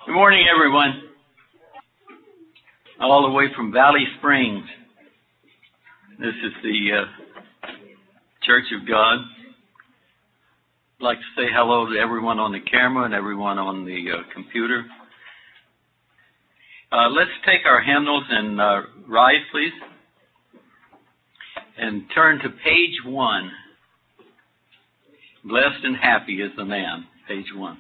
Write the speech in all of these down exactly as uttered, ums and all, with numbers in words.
Good morning, everyone. All the way from Valley Springs. This is the uh, Church of God. I'd like to say hello to everyone on the camera and everyone on the uh, computer. Uh, let's take our hymnals and uh, rise, please, and turn to page one. Blessed and happy is the man, page one.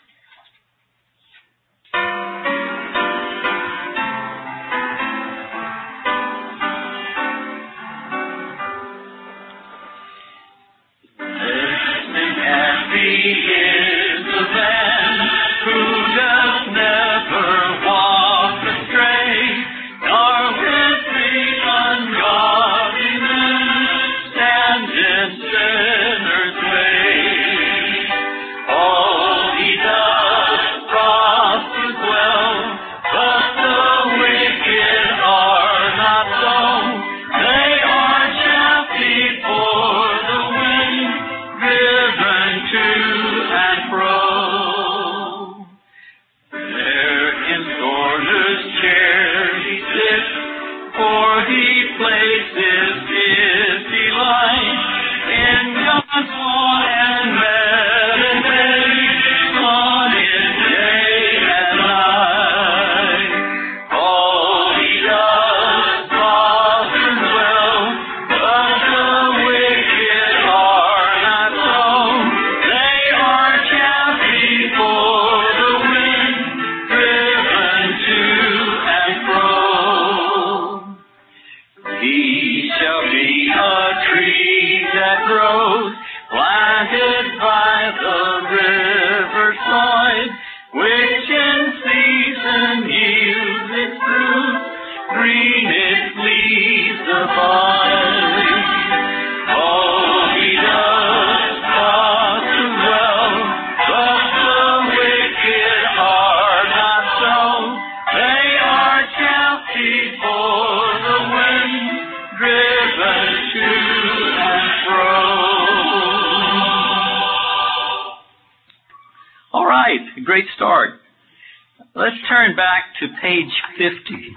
Great start. Let's turn back to page fifty.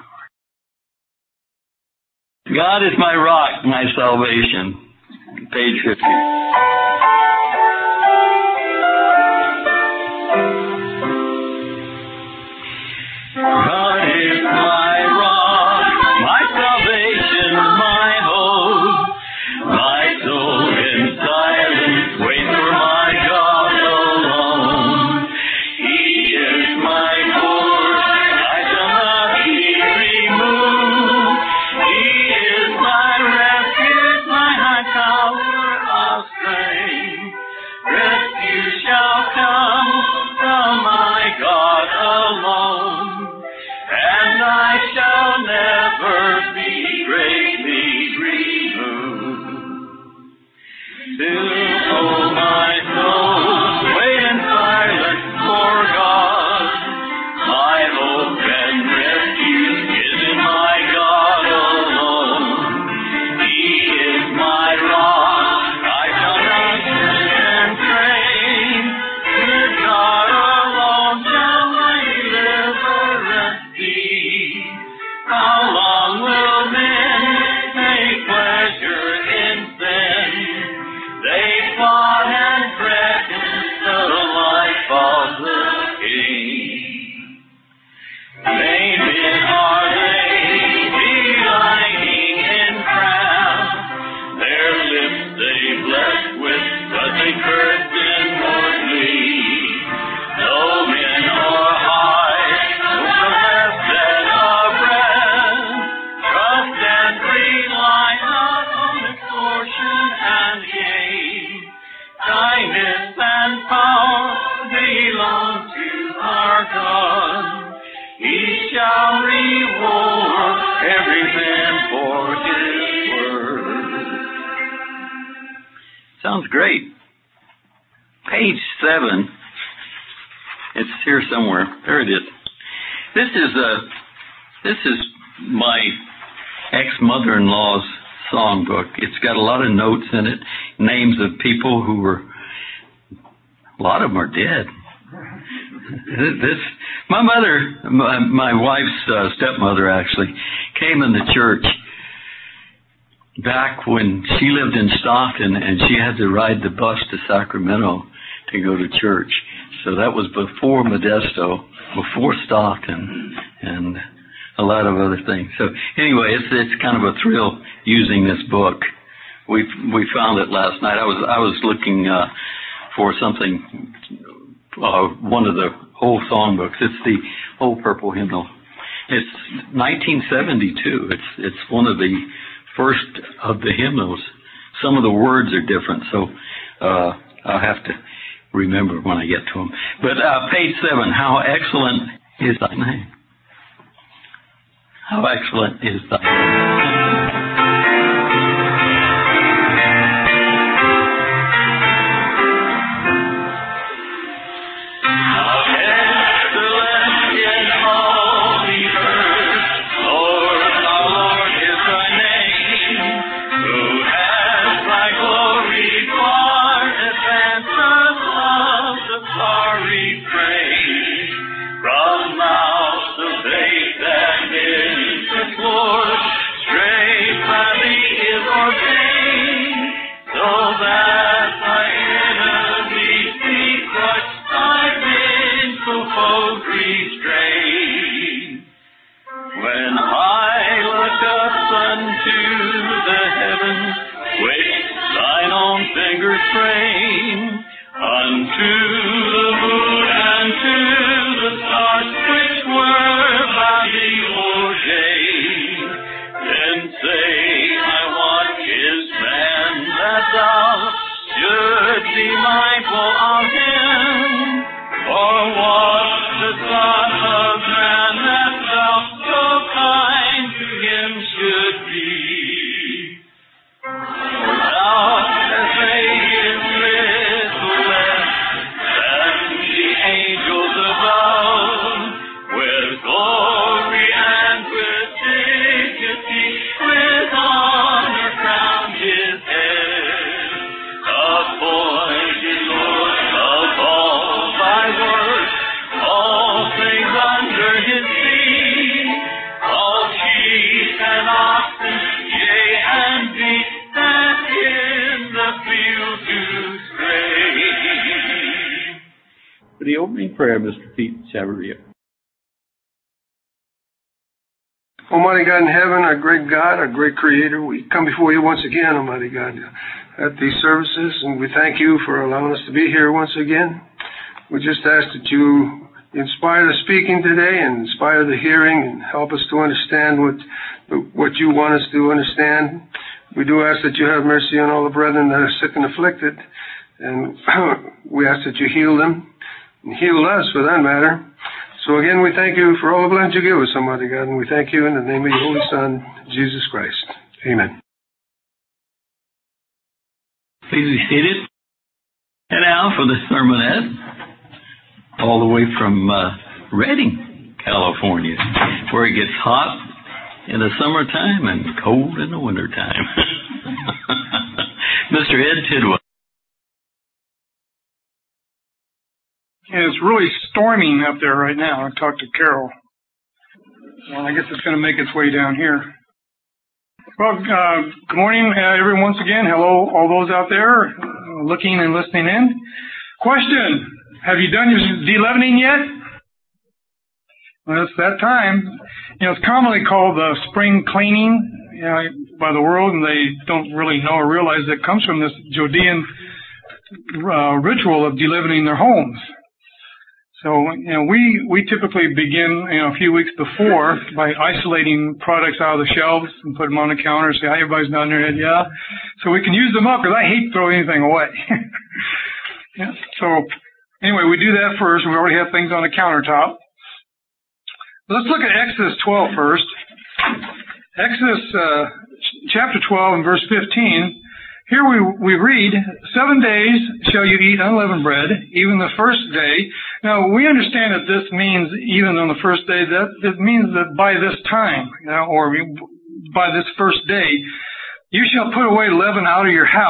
God is my rock, my salvation. Page fifty. God is my rock, my salvation, my hope. My soul in silence waits for my God alone. He is my force, I shall not be removed. He is my refuge, my high tower of strength. Rescue shall come from my God alone, and I shall never be greatly removed. Still, oh my soul, wait in silence for God. My hope and refuge is in my God alone. He is my rock, I shall not strain. With God alone shall my deliverance be. How long will men take pleasure in sin? They fought and threatened the life of the King. Vain men are they, delighting in craft. Their lips they bless with, but they curse inwardly. No men are high, who possess that of breath. Trust and rely not on extortion and gain. Kindness and power belong to our God. He shall reward every man for his word. Sounds great. Page seven. It's here somewhere. There it is. This is a. This is my ex-mother-in-law's songbook. It's got a lot of notes in it, names of people who were. A lot of them are dead. This, my mother, my, my wife's uh, stepmother actually, came in the church back when she lived in Stockton, and she had to ride the bus to Sacramento to go to church. So that was before Modesto, before Stockton, and a lot of other things. So anyway, it's it's kind of a thrill using this book. We we found it last night. I was I was looking uh, for something, uh, one of the old songbooks. It's the Old Purple Hymnal. It's nineteen seventy-two. It's it's one of the first of the hymnals. Some of the words are different, so uh, I'll have to remember when I get to them. But uh, page seven, how excellent is thy name. How excellent is thy name. For the opening prayer, Mister Pete Chavarria. Almighty God in heaven, our great God, our great Creator, we come before you once again, Almighty God, at these services, and we thank you for allowing us to be here once again. We just ask that you inspire the speaking today and inspire the hearing and help us to understand what what you want us to understand. We do ask that you have mercy on all the brethren that are sick and afflicted, and we ask that you heal them and heal us for that matter. So again, we thank you for all the blessings you give us, Almighty God, and we thank you in the name of your Holy Son, Jesus Christ. Amen. Please be seated. And now for the sermonette, all the way from uh, Redding, California, where it gets hot in the summertime and cold in the wintertime. Mister Ed Tidwell. Yeah, it's really storming up there right now. I talked to Carol. Well, I guess it's going to make its way down here. Well, uh, good morning, uh, everyone, once again. Hello, all those out there uh, looking and listening in. Question, have you done your de-leavening yet? Well, it's that time. You know, it's commonly called the spring cleaning, you know, by the world, and they don't really know or realize that it comes from this Judean uh, ritual of de-leavening their homes. So, you know, we, we typically begin, you know, a few weeks before by isolating products out of the shelves and put them on the counter and say, hi, everybody's nodding their head, yeah. So we can use them up because I hate throwing anything away. Yeah. So, anyway, we do that first. We already have things on the countertop. Let's look at Exodus twelve first. Exodus uh, chapter twelve and verse fifteen. Here we we read, seven days shall you eat unleavened bread, even the first day. Now, we understand that this means even on the first day. That it means that by this time, you know, or by this first day, you shall put away leaven out of your house.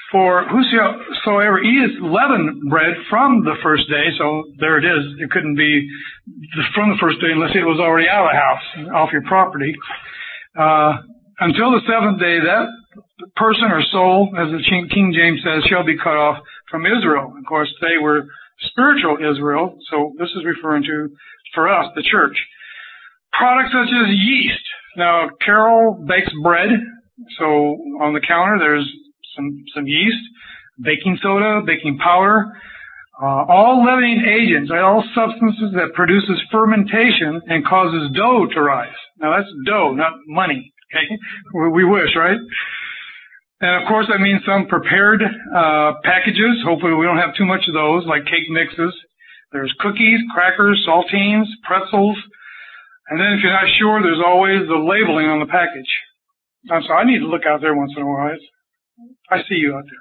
For whosoever eateth leavened bread from the first day, so there it is. It couldn't be from the first day unless it was already out of the house, off your property. Uh, until the seventh day, that person or soul, as the King James says, shall be cut off from Israel. Of course, they were spiritual Israel, so this is referring to, for us, the church. Products such as yeast. Now, Carol bakes bread, so on the counter there's some, some yeast, baking soda, baking powder, uh, all leavening agents, all substances that produces fermentation and causes dough to rise. Now, that's dough, not money. Okay, we wish, right? And of course, that means some prepared uh packages. Hopefully, we don't have too much of those, like cake mixes. There's cookies, crackers, saltines, pretzels, and then if you're not sure, there's always the labeling on the package. I'm sorry, I need to look out there once in a while. I see you out there.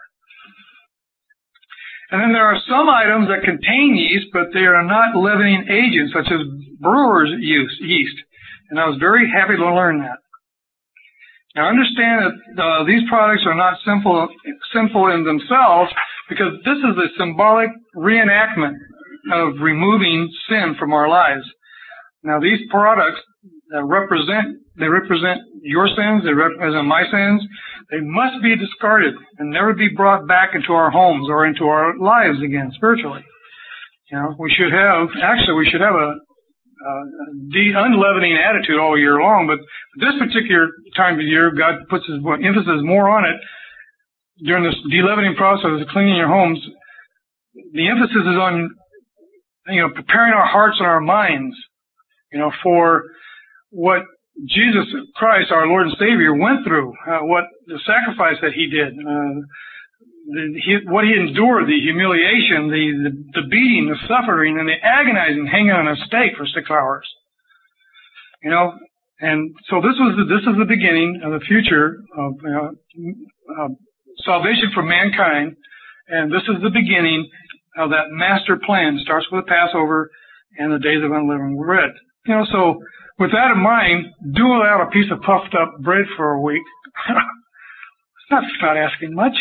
And then there are some items that contain yeast, but they are not leavening agents, such as brewer's yeast. And I was very happy to learn that. Now understand that uh, these products are not sinful, sinful in themselves, because this is a symbolic reenactment of removing sin from our lives. Now these products uh, represent, they represent your sins, they represent my sins. They must be discarded and never be brought back into our homes or into our lives again spiritually. You know, we should have, actually we should have a Uh, the unleavening attitude all year long, but this particular time of year, God puts his emphasis more on it during this de-leavening process of cleaning your homes. The emphasis is on, you know, preparing our hearts and our minds, you know, for what Jesus Christ, our Lord and Savior, went through, uh, what the sacrifice that he did, uh, the, he, what he endured, the humiliation, the, the, the beating, the suffering, and the agonizing hanging on a stake for six hours. You know, and so this was the, this is the beginning of the future of you know, uh, salvation for mankind, and this is the beginning of that master plan. It starts with the Passover and the days of unleavened bread. You know, so with that in mind, do without a piece of puffed up bread for a week. It's not, not asking much.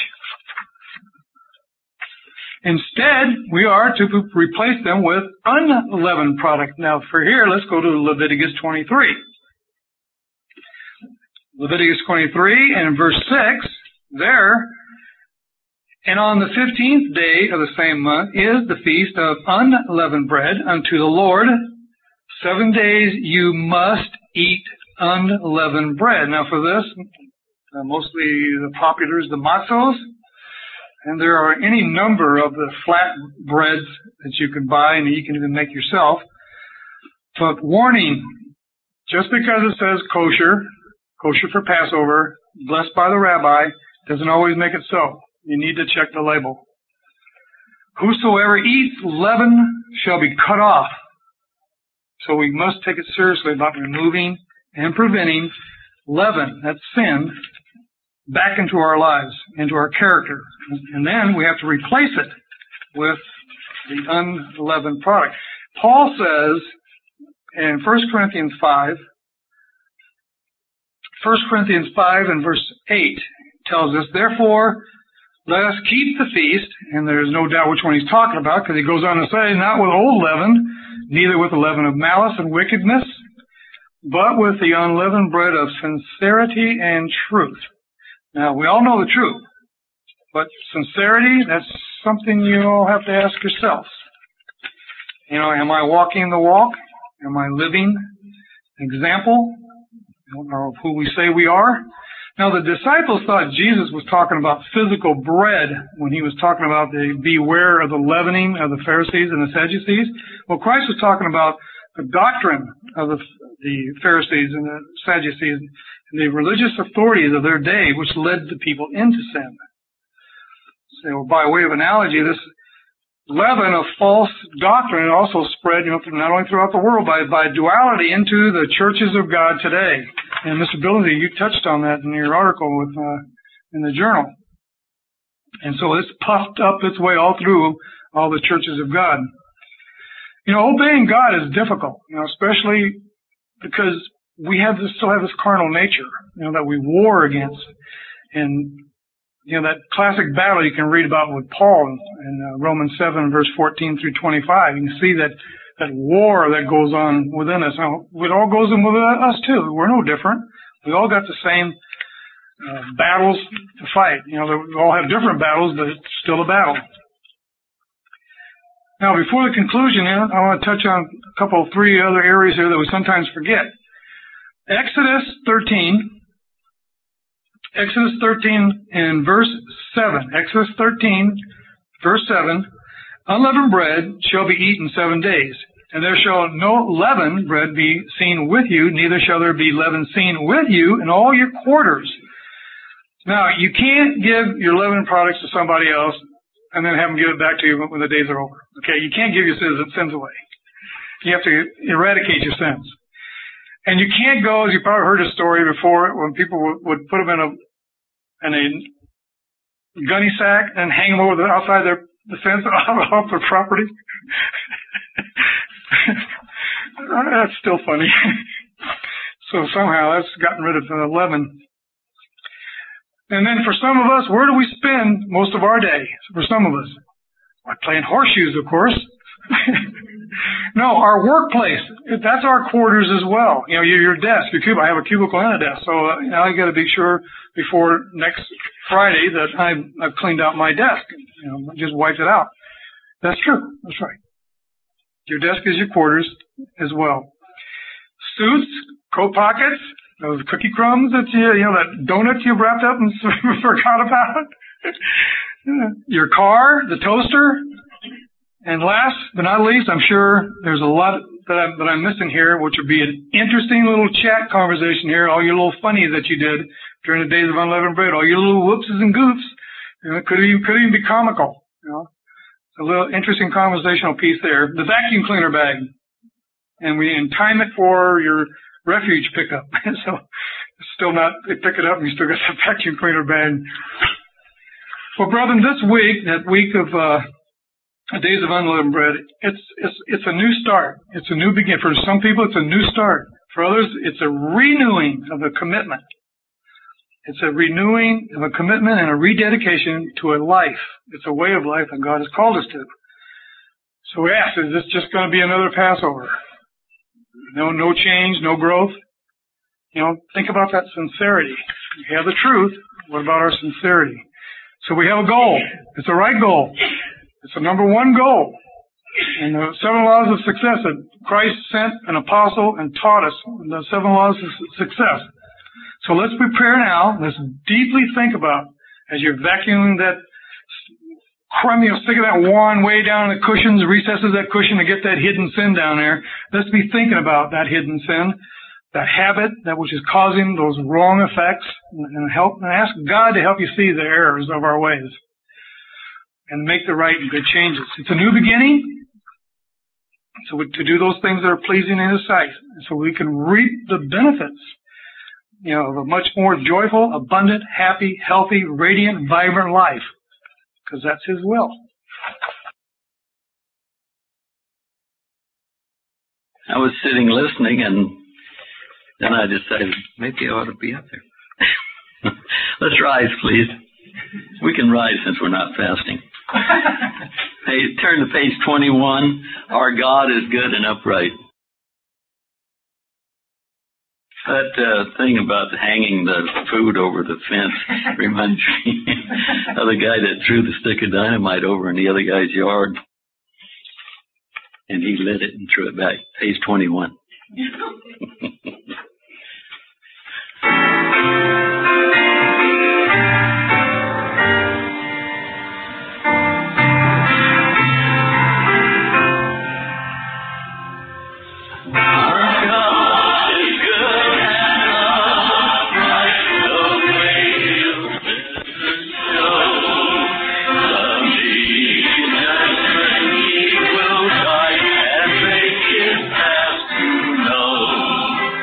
Instead, we are to replace them with unleavened product. Now, for here, let's go to Leviticus twenty-three. Leviticus twenty-three and verse six, there, and on the fifteenth day of the same month is the feast of unleavened bread unto the Lord. Seven days you must eat unleavened bread. Now, for this, uh, mostly the popular is the matzos. And there are any number of the flat breads that you can buy and you can even make yourself. But warning, just because it says kosher, kosher for Passover, blessed by the rabbi, doesn't always make it so. You need to check the label. Whosoever eats leaven shall be cut off. So we must take it seriously about removing and preventing leaven, that's sin, back into our lives, into our character. And then we have to replace it with the unleavened product. Paul says in First Corinthians five, First Corinthians five and verse eight tells us, therefore, let us keep the feast, and there's no doubt which one he's talking about, because he goes on to say, not with old leaven, neither with the leaven of malice and wickedness, but with the unleavened bread of sincerity and truth. Now, we all know the truth, but sincerity, that's something you all have to ask yourselves. You know, am I walking the walk? Am I living example of who we say we are? Now, the disciples thought Jesus was talking about physical bread when he was talking about the beware of the leavening of the Pharisees and the Sadducees. Well, Christ was talking about the doctrine of the, the Pharisees and the Sadducees, the religious authorities of their day, which led the people into sin. So, by way of analogy, this leaven of false doctrine also spread, you know, not only throughout the world, by, by duality into the churches of God today. And Mister Billsy, you touched on that in your article with uh, in the journal. And so it's puffed up its way all through all the churches of God. You know, obeying God is difficult, you know, especially because we have this, still have this carnal nature, you know, that we war against. And you know, that classic battle you can read about with Paul in, in uh, Romans seven, verse fourteen through twenty-five. You can see that, that war that goes on within us. Now, it all goes in within us too. We're no different. We all got the same uh, battles to fight. You know, we all have different battles, but it's still a battle. Now, before the conclusion, I want to touch on a couple, three other areas here that we sometimes forget. Exodus thirteen. Exodus thirteen in verse seven. Exodus thirteen, verse seven. Unleavened bread shall be eaten seven days, and there shall no leavened bread be seen with you, neither shall there be leaven seen with you in all your quarters. Now, you can't give your leavened products to somebody else and then have them give it back to you when the days are over. Okay, you can't give your sins away. You have to eradicate your sins. And you can't go, as you probably heard a story before, when people would, would put them in a in a gunny sack and hang them over the outside their the fence off their property. That's still funny. So somehow that's gotten rid of the leaven. And then for some of us, where do we spend most of our day? For some of us, like playing horseshoes, of course. No, our workplace, that's our quarters as well. You know, your, your desk, your cubicle. I have a cubicle and a desk, so uh, you know, I got to be sure before next Friday that I've, I've cleaned out my desk. You know, just wiped it out. That's true. That's right. Your desk is your quarters as well. Suits, coat pockets, those cookie crumbs that you, you know, that donut you wrapped up and forgot about. Your car, the toaster. And last but not least, I'm sure there's a lot that I'm, that I'm missing here, which would be an interesting little chat conversation here, all your little funnies that you did during the days of unleavened bread, all your little whoopses and goofs. You know, it could even, could even be comical, you know. A little interesting conversational piece there. The vacuum cleaner bag. And we and time it for your refuge pickup. So still not, they pick it up and you still got that vacuum cleaner bag. Well, brethren, this week, that week of, uh, Days of Unleavened Bread, it's, it's, it's a new start. It's a new beginning. For some people, it's a new start. For others, it's a renewing of a commitment. It's a renewing of a commitment and a rededication to a life. It's a way of life that God has called us to. So we ask, is this just going to be another Passover? No, no change, no growth? You know, think about that sincerity. We have the truth. What about our sincerity? So we have a goal. It's the right goal. It's the number one goal. And the seven laws of success that Christ sent an apostle and taught us, the seven laws of success. So let's prepare now. Let's deeply think about, as you're vacuuming that crumb, you know, sticking that wand way down in the cushions, recesses of that cushion to get that hidden sin down there. Let's be thinking about that hidden sin, that habit, that which is causing those wrong effects, and help, and ask God to help you see the errors of our ways and make the right and good changes. It's a new beginning. So to do those things that are pleasing in His sight, so we can reap the benefits, you know, of a much more joyful, abundant, happy, healthy, radiant, vibrant life, because that's His will. I was sitting listening, and then I decided maybe I ought to be up there. Let's rise, please. We can rise since we're not fasting. Hey, turn to page twenty-one. Our God is good and upright. That uh, thing about hanging the food over the fence reminds me of the guy that threw the stick of dynamite over in the other guy's yard. And he lit it and threw it back. Page twenty-one. Know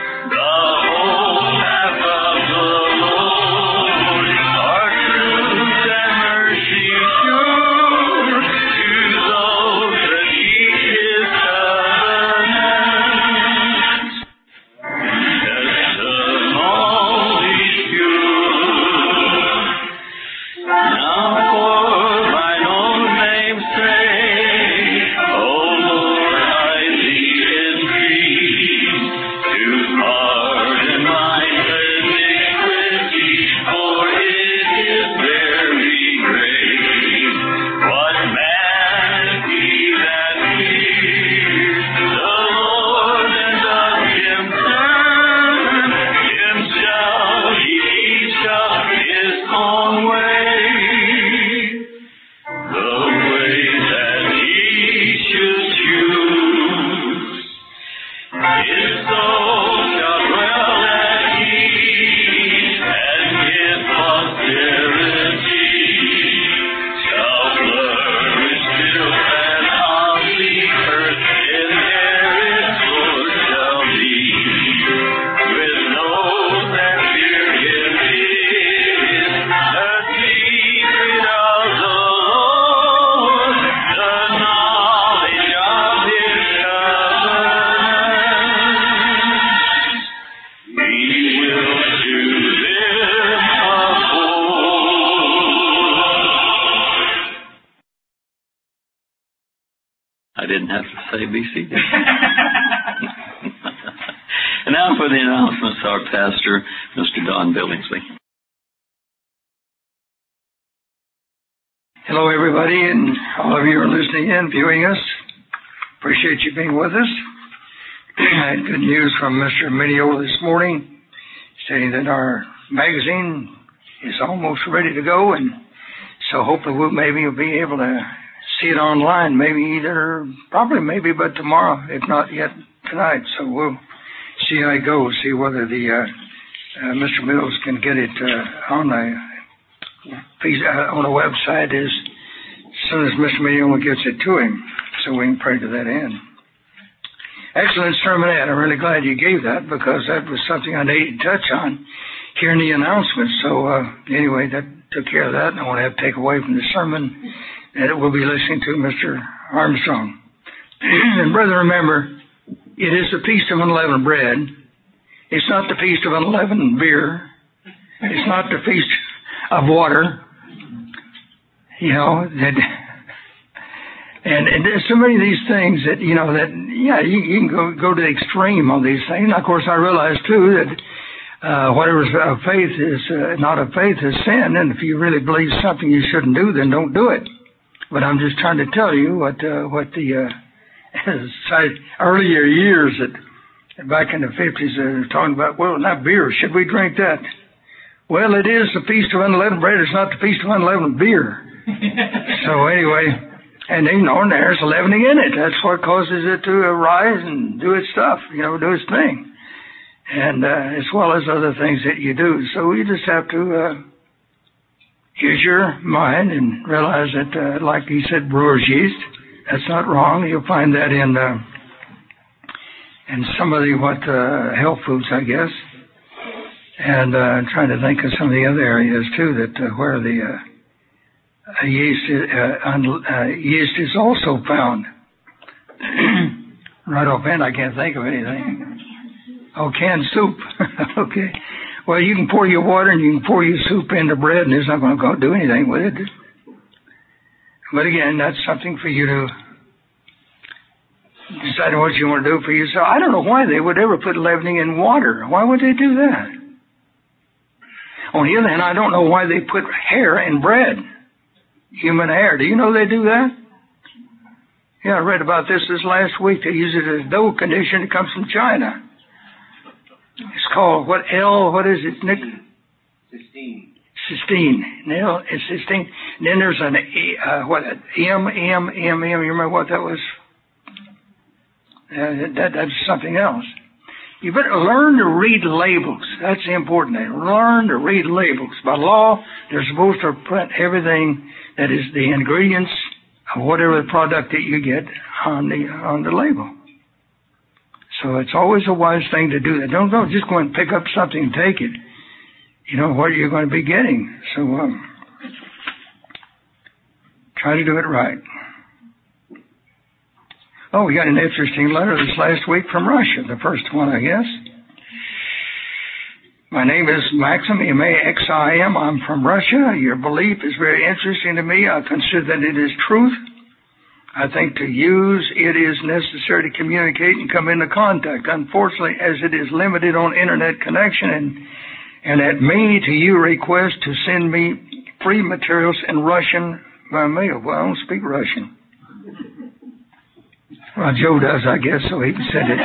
I didn't have to say B C D. And now for the announcements, our pastor, Mister Don Billingsley. Hello, everybody, and all of you are listening in, viewing us. Appreciate you being with us. I had good news from Mister Minio this morning, saying that our magazine is almost ready to go, and so hopefully we'll maybe we'll be able to see it online, maybe either, probably maybe, but tomorrow, if not yet tonight. So we'll see how it goes, see whether the uh, uh, Mister Mills can get it uh, on the uh, on the website as soon as Mister Mills gets it to him, so we can pray to that end. Excellent sermonette. I'm really glad you gave that, because that was something I needed to touch on here in the announcements. So uh, anyway, that took care of that, and I want to have to take away from the sermon that we'll be listening to Mister Armstrong. And brother, remember, it is the feast of unleavened bread. It's not the feast of unleavened beer. It's not the feast of water. You know, that, and, and there's so many of these things that, you know, that, yeah, you, you can go, go to the extreme on these things. And of course, I realize, too, that uh, whatever is of faith is uh, not of faith is sin. And if you really believe something you shouldn't do, then don't do it. But I'm just trying to tell you what uh, what the uh, earlier years that back in the fifties they were talking about. Well, not beer. Should we drink that? Well, it is the feast of unleavened bread. It's not the feast of unleavened beer. So anyway, and you know, and there's leavening in it. That's what causes it to rise and do its stuff. You know, do its thing, and uh, as well as other things that you do. So you just have to. Uh, Use your mind and realize that, uh, like he said, brewer's yeast. That's not wrong. You'll find that in uh, in some of the what uh, health foods, I guess. And uh, I'm trying to think of some of the other areas too that uh, where the uh, yeast is, uh, un- uh, yeast is also found. Right offhand, I can't think of anything. Oh, canned soup. Okay. Well, you can pour your water and you can pour your soup into bread, and it's not going to go do anything with it. But again, that's something for you to decide what you want to do for yourself. I don't know why they would ever put leavening in water. Why would they do that? On the other hand, I don't know why they put hair in bread, human hair. Do you know they do that? Yeah, I read about this this last week. They use it as dough condition. It comes from China. It's called, what, L, what is it, Nick? Cysteine. Cysteine. L, it's cysteine. And then there's an, uh, what, M, M, M, M. You remember what that was? Uh, that, that's something else. You better learn to read labels. That's the important thing. Learn to read labels. By law, they're supposed to print everything that is the ingredients of whatever product that you get on the, on the label. So it's always a wise thing to do that. Don't, don't just go and pick up something and take it. You know what you're going to be getting. So um, try to do it right. Oh, we got an interesting letter this last week from Russia, the first one, I guess. My name is Maxim, M A X I M. I'm from Russia. Your belief is very interesting to me. I consider that it is truth. I think to use it is necessary to communicate and come into contact. Unfortunately, as it is limited on internet connection, and and at me to you request to send me free materials in Russian by mail. Well, I don't speak Russian. Well, Joe does, I guess, so he can send it.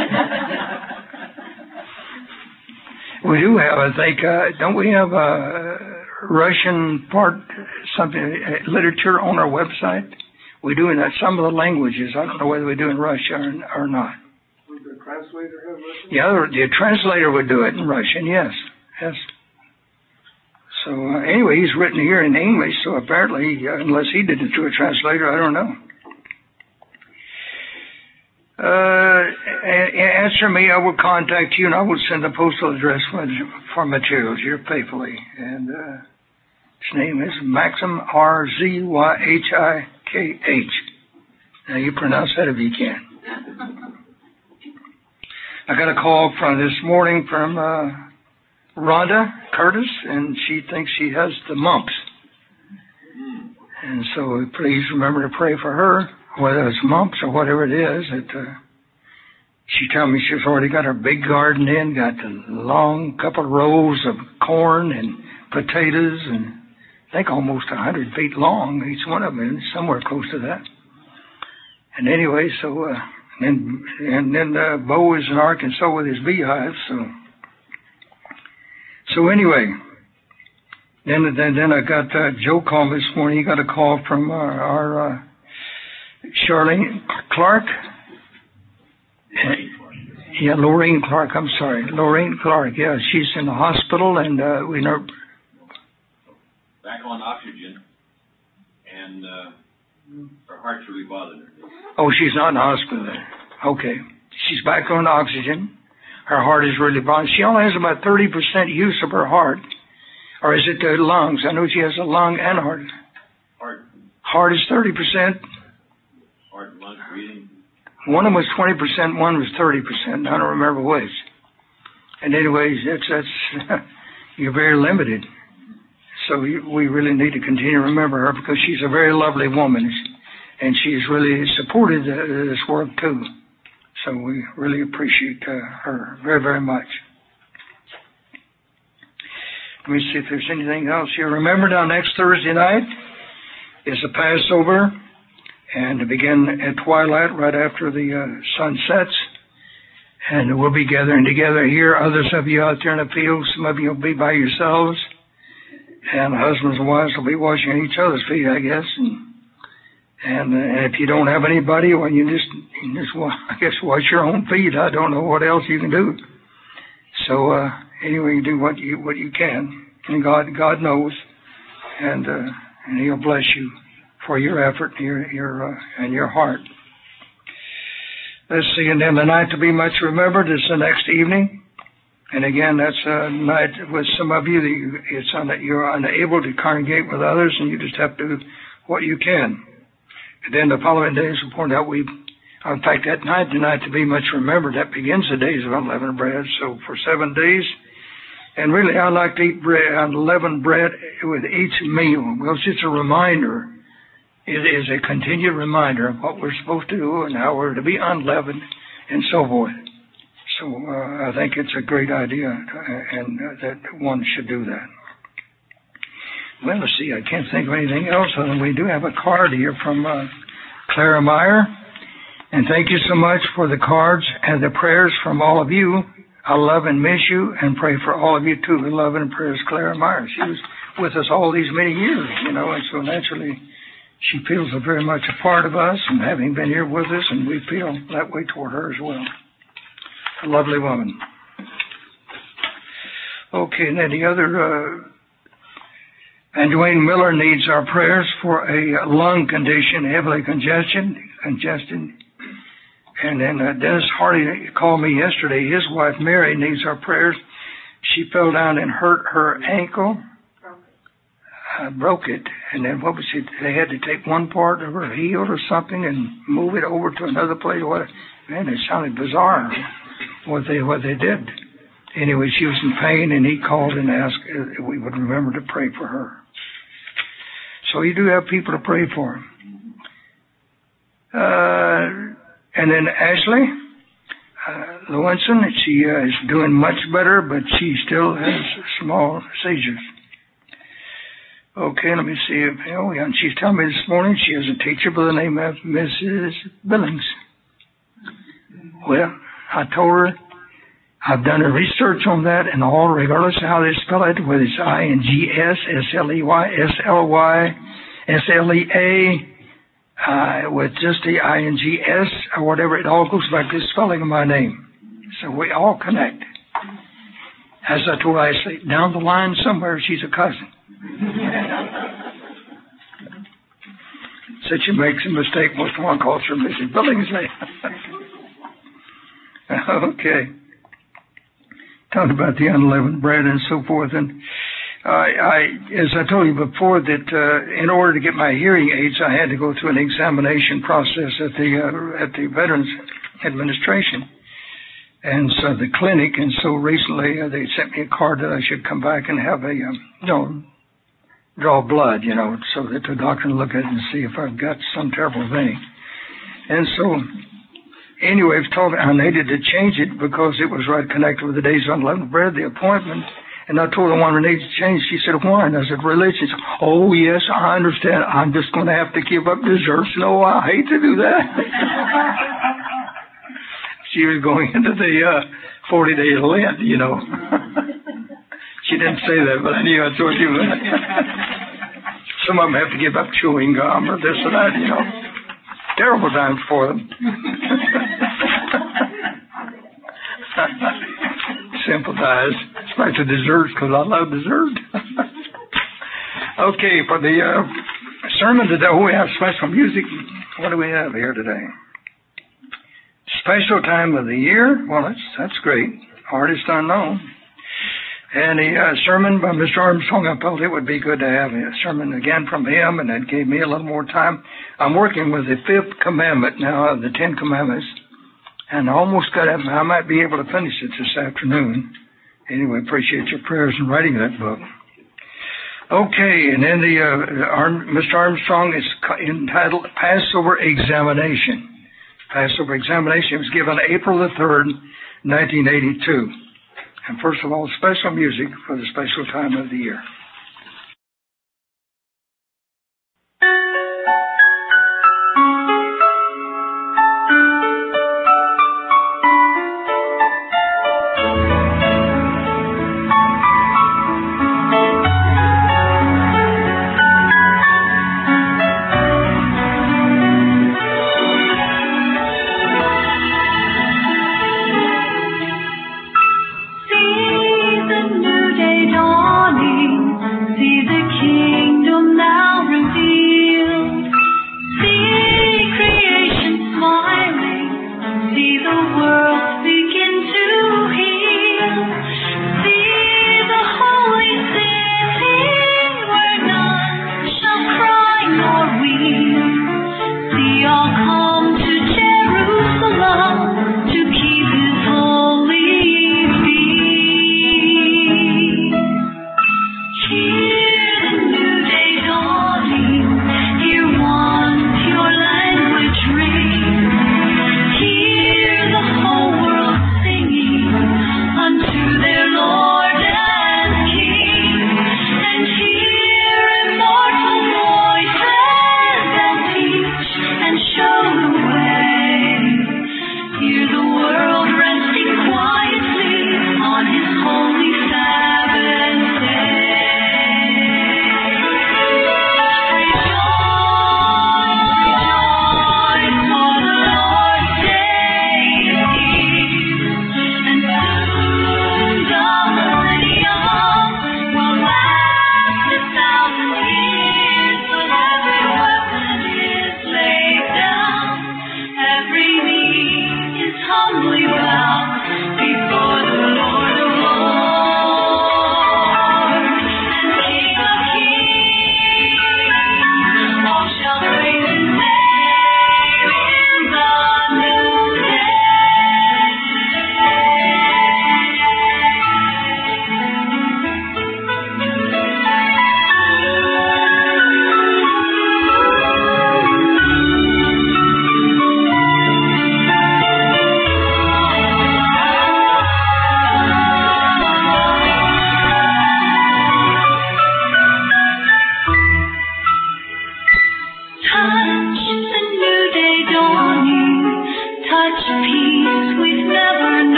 We do have, I think, uh, don't we have a Russian part, something, uh, literature on our website? We do in some of the languages. I don't know whether we do in Russian or, or not. Would the translator have Russian? Yeah, the, the translator would do it in Russian, yes. Yes. So, uh, anyway, he's written here in English, so apparently, uh, unless he did it through a translator, I don't know. Uh, answer me, I will contact you, and I will send a postal address for, for materials here faithfully. And uh, his name is Maxim, R Z Y H I K H. Now, you pronounce that if you can. I got a call from this morning from uh, Rhonda Curtis, and she thinks she has the mumps. And so please remember to pray for her. whether it's mumps or whatever it is, that uh, she told me she's already got her big garden in, got a long couple of rows of corn and potatoes, and I think almost a hundred feet long, each one of them, somewhere close to that. And anyway, so, uh, and, and then uh, Bo is in Arkansas with his beehive, so. So anyway, then, then, then I got, uh, Joe called this morning. He got a call from uh, our, uh, Charlene Clark. Yeah, Lorraine Clark, I'm sorry. Lorraine Clark, yeah, she's in the hospital, and uh, we know. Back on oxygen, and uh, her heart's really bothering her. Oh, she's not in the hospital then. Okay. She's back on oxygen. Her heart is really bothering. She only has about thirty percent use of her heart. Or is it the lungs? I know she has a lung and heart. Heart. Heart is thirty percent. Heart, lungs, breathing. One of them was twenty percent, one was thirty percent. I don't remember which. And anyways, that's, that's you're very limited. So you, we really need to continue to remember her because she's a very lovely woman. And she's really supported uh, this work too. So we really appreciate uh, her very, very much. Let me see if there's anything else here. Remember now next Thursday night is the Passover. And to begin at twilight, right after the uh, sun sets. And we'll be gathering together here. Others of you out there in the field, some of you will be by yourselves. And husbands and wives will be washing each other's feet, I guess. And, and, uh, and if you don't have anybody, well, you just, you just, I guess, wash your own feet. I don't know what else you can do. So uh, anyway, you do what you what you can. And God God knows. And, uh, and He'll bless you for your effort and your, your, uh, and your heart. Let's see, and then the night to be much remembered is the next evening. And again, that's a night with some of you that you, it's on that you're unable to congregate with others, and you just have to do what you can. And then the following days, we point out we, in fact, that night, the night to be much remembered, that begins the days of unleavened bread. So for seven days, and really, I like to eat bread, unleavened bread with each meal. Well, it's just a reminder. It is a continued reminder of what we're supposed to do and how we're to be unleavened and so forth. So uh, I think it's a great idea, uh, and uh, that one should do that. Well, let's see, I can't think of anything else other than we do have a card here from uh, Clara Meyer. And thank you so much for the cards and the prayers from all of you. I love and miss you and pray for all of you too. The love and prayers, Clara Meyer. She was with us all these many years, you know, and so naturally she feels very much a part of us and having been here with us, and we feel that way toward her as well. A lovely woman. Okay, and then the other, uh, and Dwayne Miller needs our prayers for a lung condition, heavily congestion, congested. And then uh, Dennis Hardy called me yesterday. His wife, Mary, needs our prayers. She fell down and hurt her ankle. Uh, broke it, and then what was it? They had to take one part of her heel or something and move it over to another place. What? Man, it sounded bizarre what they what they did. Anyway, she was in pain, and he called and asked if we would remember to pray for her. So you do have people to pray for. Uh, and then Ashley uh, Lewinson, she uh, is doing much better, but she still has small seizures. Okay, let me see. If, oh, yeah, and she's telling me this morning she has a teacher by the name of Missus Billings. Well, I told her I've done a research on that, and all, regardless of how they spell it, whether it's I N G S, S L E Y, S L Y, S L E A, uh, with just the I N G S or whatever, it all goes back to the spelling of my name. So we all connect. As I told Ashley, down the line somewhere, she's a cousin. So she makes a mistake. Most one calls her Missus Billingsley. Okay. Talk about the unleavened bread and so forth. And I, I, as I told you before, that uh, in order to get my hearing aids, I had to go through an examination process at the uh, at the Veterans Administration. And so the clinic, and so recently uh, they sent me a card that I should come back and have a, um, you know, draw blood, you know, so that the doctor can look at it and see if I've got some terrible thing. And so, anyway, I've told me I needed to change it because it was right connected with the days of unleavened bread, the appointment. And I told her one I needed to change. She said, why? And I said, religion. She said, oh, yes, I understand. I'm just going to have to give up desserts. No, I hate to do that. She was going into the uh, forty-day Lent, you know. She didn't say that, but I knew I told you that. Some of them have to give up chewing gum or this or that, you know. Terrible times for them. Sympathize. Especially desserts, because I love dessert. Okay, for the uh, sermon today, we have special music. What do we have here today? Special time of the year. Well, that's that's great. Artist unknown. And the uh, sermon by Mister Armstrong, I felt it would be good to have a sermon again from him, and that gave me a little more time. I'm working with the fifth commandment now of the Ten Commandments, and I almost got it. I might be able to finish it this afternoon. Anyway, appreciate your prayers in writing that book. Okay, and then the uh, Arm, Mister Armstrong is entitled Passover Examination. Passover Examination was given April the third, nineteen eighty-two. And first of all, special music for the special time of the year.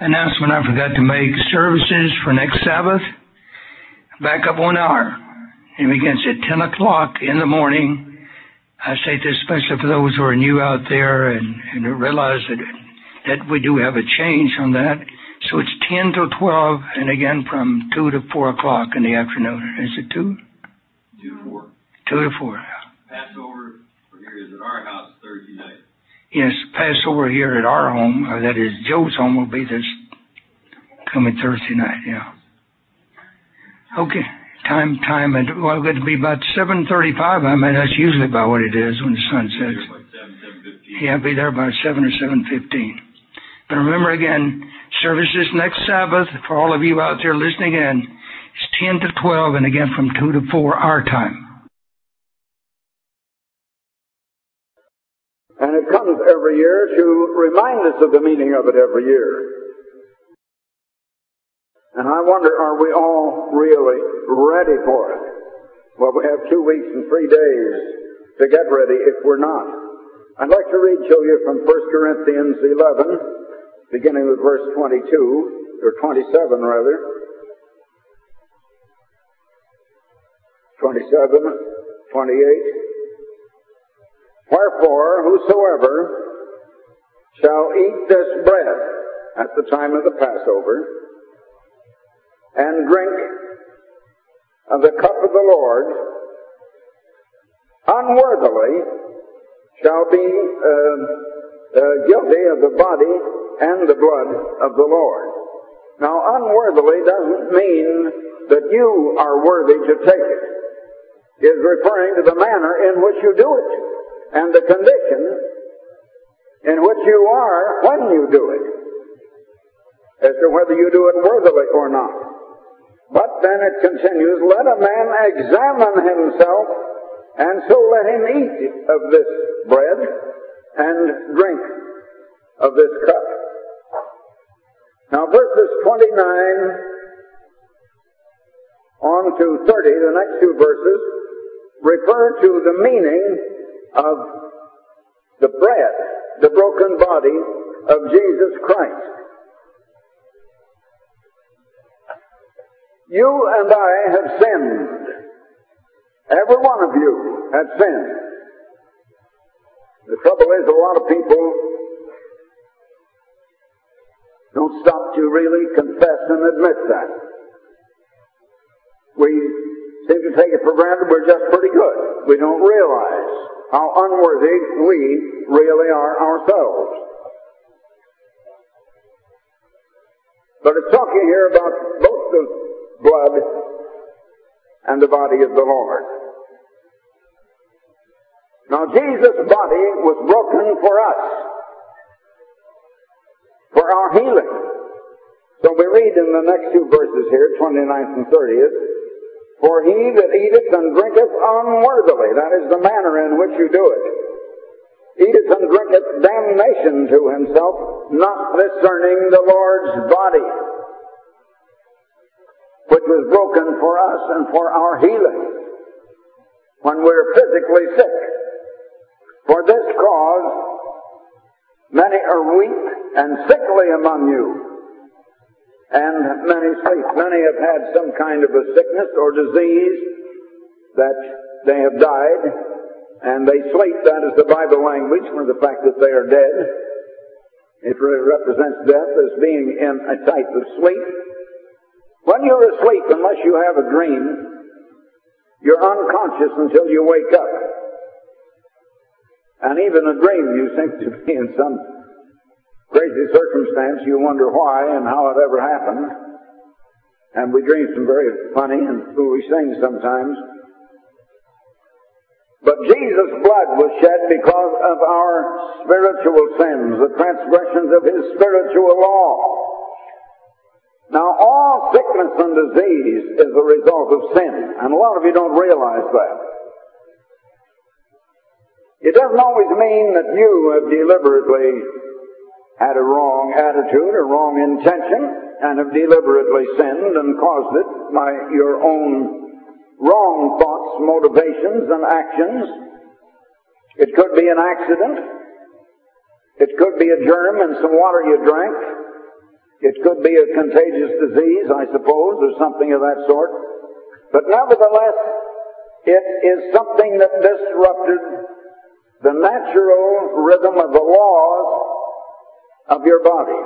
announcement I forgot to make. Services for next Sabbath, back up one hour. It begins at ten o'clock in the morning. I say this especially for those who are new out there and, and realize that, that we do have a change on that. So it's ten till twelve, and again from two to four o'clock in the afternoon. Is it two? Two to four. Two to four. Passover for here is at our house Thursday night. Yes, Passover here at our home, or that is Joe's home, will be this coming Thursday night, yeah. Okay, time, time, and well, it's going to be about seven thirty-five. I mean, that's usually about what it is when the sun sets. Yeah, I'll be there about seven or seven fifteen. But remember again, services next Sabbath, for all of you out there listening in, it's ten to twelve, and again from two to four our time. And it comes every year to remind us of the meaning of it every year. And I wonder, are we all really ready for it? Well, we have two weeks and three days to get ready if we're not. I'd like to read to you from First Corinthians eleven, beginning with verse twenty-two, or twenty-seven rather. twenty-seven, twenty-eight. Wherefore, whosoever shall eat this bread at the time of the Passover, and drink of the cup of the Lord, unworthily shall be uh, uh, guilty of the body and the blood of the Lord. Now, unworthily doesn't mean that you are worthy to take it. It is referring to the manner in which you do it, and the condition in which you are when you do it, as to whether you do it worthily or not. But then it continues, let a man examine himself, and so let him eat of this bread and drink of this cup. Now verses twenty-nine on to thirty, the next two verses, refer to the meaning of the bread, the broken body of Jesus Christ. You and I have sinned. Every one of you has sinned. The trouble is, a lot of people don't stop to really confess and admit that. We seem to take it for granted we're just pretty good. We don't realize how unworthy we really are ourselves. But it's talking here about both the blood and the body of the Lord. Now, Jesus' body was broken for us, for our healing. So we read in the next two verses here, twenty-ninth and thirtieth, for he that eateth and drinketh unworthily, that is the manner in which you do it, eateth and drinketh damnation to himself, not discerning the Lord's body, which was broken for us and for our healing, when we're physically sick. For this cause many are weak and sickly among you, and many sleep. Many have had some kind of a sickness or disease that they have died, and they sleep. That is the Bible language for the fact that they are dead. It represents death as being in a type of sleep. When you're asleep, unless you have a dream, you're unconscious until you wake up. And even a dream, you seem to be in some crazy circumstance. You wonder why and how it ever happened. And we dream some very funny and foolish things sometimes. But Jesus' blood was shed because of our spiritual sins, the transgressions of His spiritual law. Now, all sickness and disease is a result of sin, and a lot of you don't realize that. It doesn't always mean that you have deliberately had a wrong attitude or wrong intention and have deliberately sinned and caused it by your own wrong thoughts, motivations, and actions. It could be an accident. It could be a germ in some water you drank. It could be a contagious disease, I suppose, or something of that sort. But nevertheless, it is something that disrupted the natural rhythm of the laws of your body.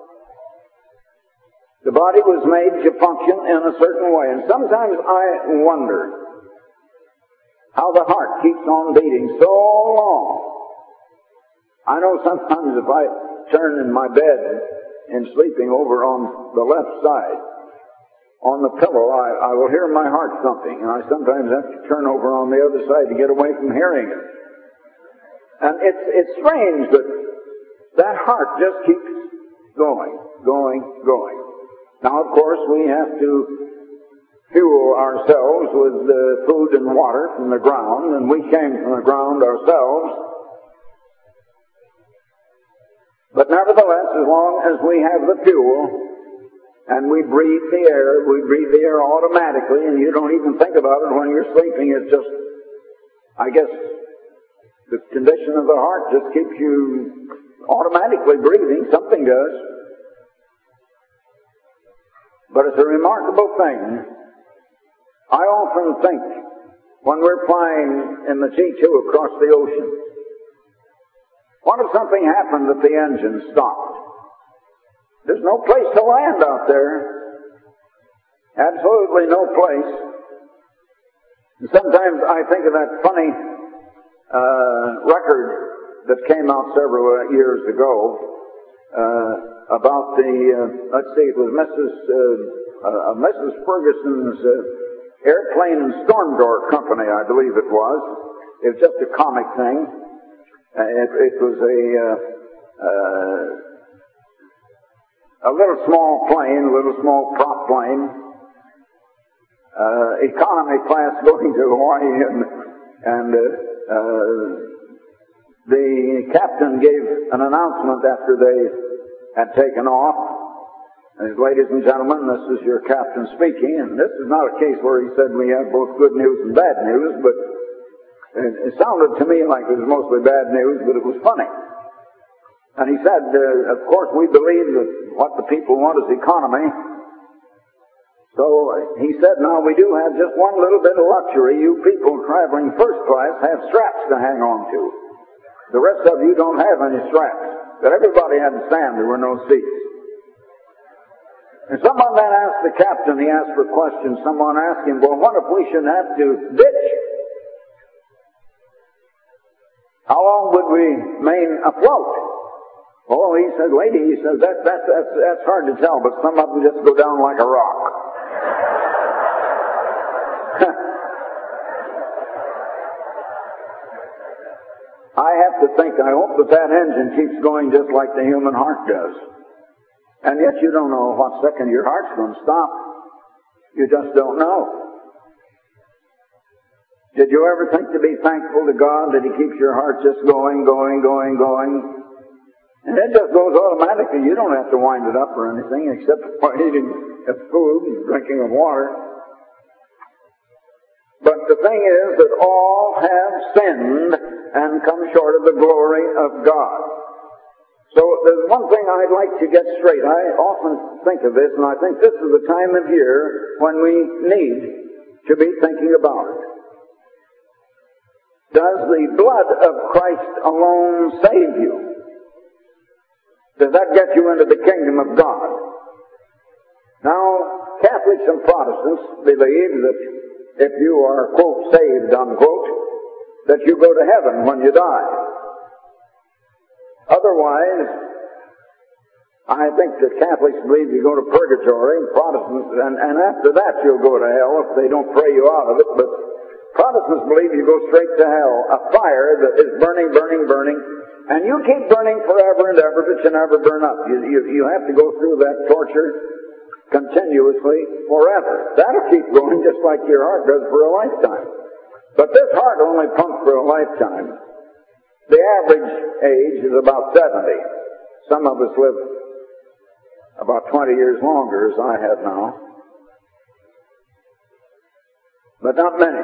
The body was made to function in a certain way. And sometimes I wonder how the heart keeps on beating so long. I know sometimes if I turn in my bed and sleeping over on the left side, on the pillow, I, I will hear my heart thumping, and I sometimes have to turn over on the other side to get away from hearing it. And it's, it's strange, but that heart just keeps going, going, going. Now, of course, we have to fuel ourselves with uh, food and water from the ground, and we came from the ground ourselves. But nevertheless, as long as we have the fuel, and we breathe the air, we breathe the air automatically, and you don't even think about it when you're sleeping. It's just, I guess, the condition of the heart just keeps you automatically breathing. Something does. But it's a remarkable thing. I often think when we're flying in the G two across the ocean, what if something happened that the engine stopped? There's no place to land out there. Absolutely no place. And sometimes I think of that funny uh, record that came out several years ago uh, about the, uh, let's see, it was Missus Uh, uh, Missus Ferguson's uh, Airplane and Storm Door Company, I believe it was. It was just a comic thing. Uh, it, it was a uh, uh, a little small plane, a little small prop plane, uh, economy class going to Hawaii, and, and uh, uh, the captain gave an announcement after they had taken off. And, ladies and gentlemen, this is your captain speaking, and this is not a case where he said we have both good news and bad news, but it, it sounded to me like it was mostly bad news, but it was funny. And he said, uh, of course, we believe that what the people want is economy. So uh, he said, now we do have just one little bit of luxury. You people traveling first class have straps to hang on to. The rest of you don't have any straps. But everybody had to stand. There were no seats. And someone then asked the captain, he asked for questions. Someone asked him, well, what if we should have to ditch? How long would we remain afloat? Oh, he said, lady, he said, that, that, that's, that's hard to tell, but some of them just go down like a rock. I have to think, I hope that that engine keeps going just like the human heart does. And yet you don't know what second your heart's going to stop. You just don't know. Did you ever think to be thankful to God that He keeps your heart just going, going, going, going? And it just goes automatically. You don't have to wind it up or anything except for eating of food and drinking of water. But the thing is that all have sinned and come short of the glory of God. So there's one thing I'd like to get straight. I often think of this, and I think this is the time of year when we need to be thinking about it. Does the blood of Christ alone save you? Does that get you into the kingdom of God? Now, Catholics and Protestants believe that if you are, quote, saved, unquote, that you go to heaven when you die. Otherwise, I think that Catholics believe you go to purgatory, and Protestants, and, and after that you'll go to hell if they don't pray you out of it, but Protestants believe you go straight to hell, a fire that is burning, burning, burning, and you keep burning forever and ever, but you never burn up. You, you, you have to go through that torture continuously forever. That'll keep going just like your heart does for a lifetime. But this heart only pumps for a lifetime. The average age is about seventy. Some of us live about twenty years longer, as I have now. But not many.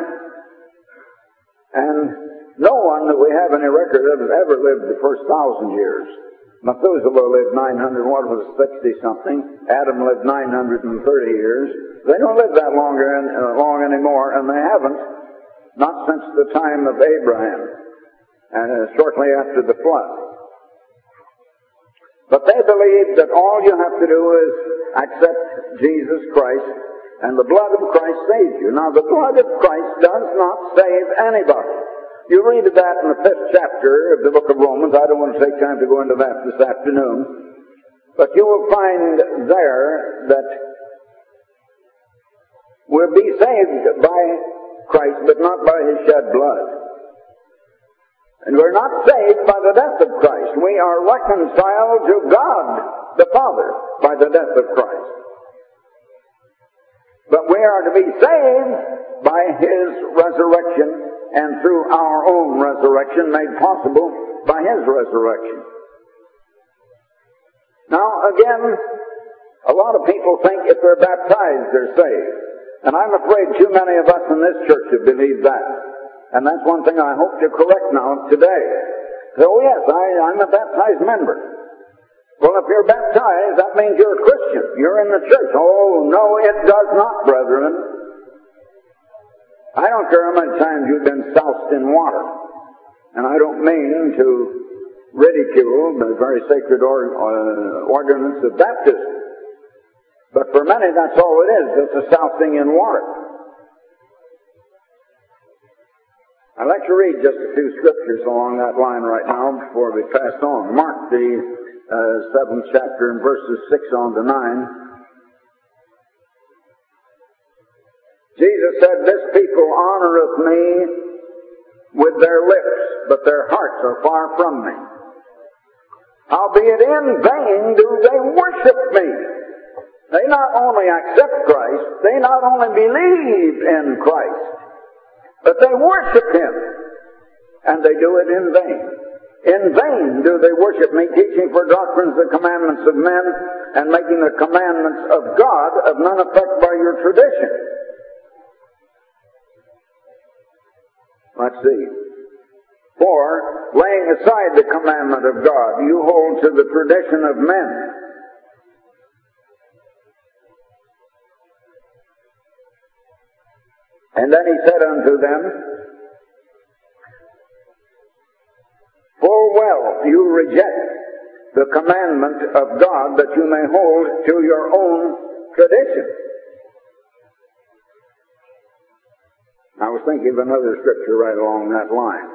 And no one that we have any record of has ever lived the first thousand years. Methuselah lived nine hundred, what was it, sixty-something. Adam lived nine hundred thirty years. They don't live that longer in, uh, long anymore, and they haven't, not since the time of Abraham, and uh, shortly after the flood. But they believe that all you have to do is accept Jesus Christ, and the blood of Christ saves you. Now, the blood of Christ does not save anybody. You read of that in the fifth chapter of the book of Romans. I don't want to take time to go into that this afternoon. But you will find there that we'll be saved by Christ, but not by His shed blood. And we're not saved by the death of Christ. We are reconciled to God the Father by the death of Christ. But we are to be saved by His resurrection, and through our own resurrection made possible by His resurrection. Now, again, a lot of people think if they're baptized, they're saved. And I'm afraid too many of us in this church have believed that. And that's one thing I hope to correct now today. So, yes, I, I'm a baptized member. Well, if you're baptized, that means you're a Christian. You're in the church. Oh, no, it does not, brethren. I don't care how many times you've been soused in water. And I don't mean to ridicule the very sacred or, uh, ordinance of baptism. But for many, that's all it is. It's a sousing in water. I'd like to read just a few scriptures along that line right now before we pass on. Mark, the uh, seventh chapter, and verses six on to nine. Jesus said, "This people honoreth me with their lips, but their hearts are far from me. Howbeit in vain do they worship me." They not only accept Christ, they not only believe in Christ, but they worship Him, and they do it in vain. In vain do they worship me, teaching for doctrines the commandments of men, and making the commandments of God of none effect by your tradition. Let's see. For, laying aside the commandment of God, you hold to the tradition of men. And then He said unto them, "Full well you reject the commandment of God, that you may hold to your own tradition." I was thinking of another scripture right along that line.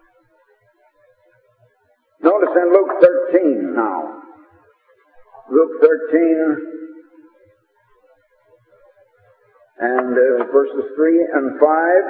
Notice in Luke thirteen now. Luke thirteen and uh, verses three and five.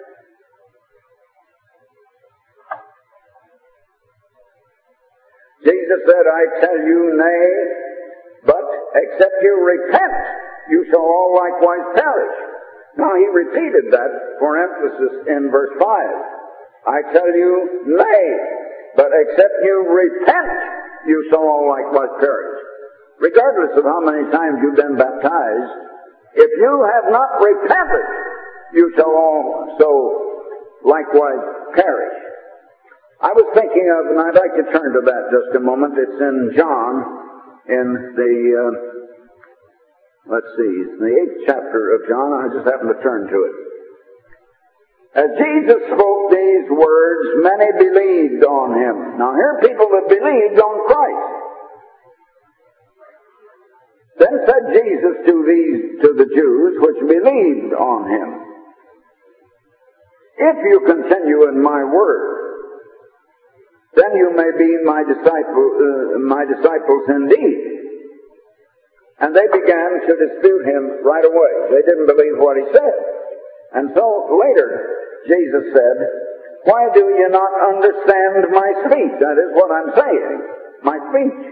Jesus said, "I tell you, nay, but except you repent, you shall all likewise perish." Now he repeated that for emphasis in verse five. "I tell you, nay, but except you repent, you shall all likewise perish." Regardless of how many times you've been baptized, if you have not repented, you shall also likewise perish. I was thinking of, and I'd like to turn to that just a moment. It's in John, in the... Uh, Let's see, in the eighth chapter of John. I just happened to turn to it. As Jesus spoke these words, many believed on Him. Now here are people that believed on Christ. Then said Jesus to these, to the Jews which believed on Him, "If you continue in my word, then you may be my disciple, uh, my disciples indeed." And they began to dispute Him right away. They didn't believe what He said. And so later, Jesus said, "Why do you not understand my speech?" That is what I'm saying. My speech.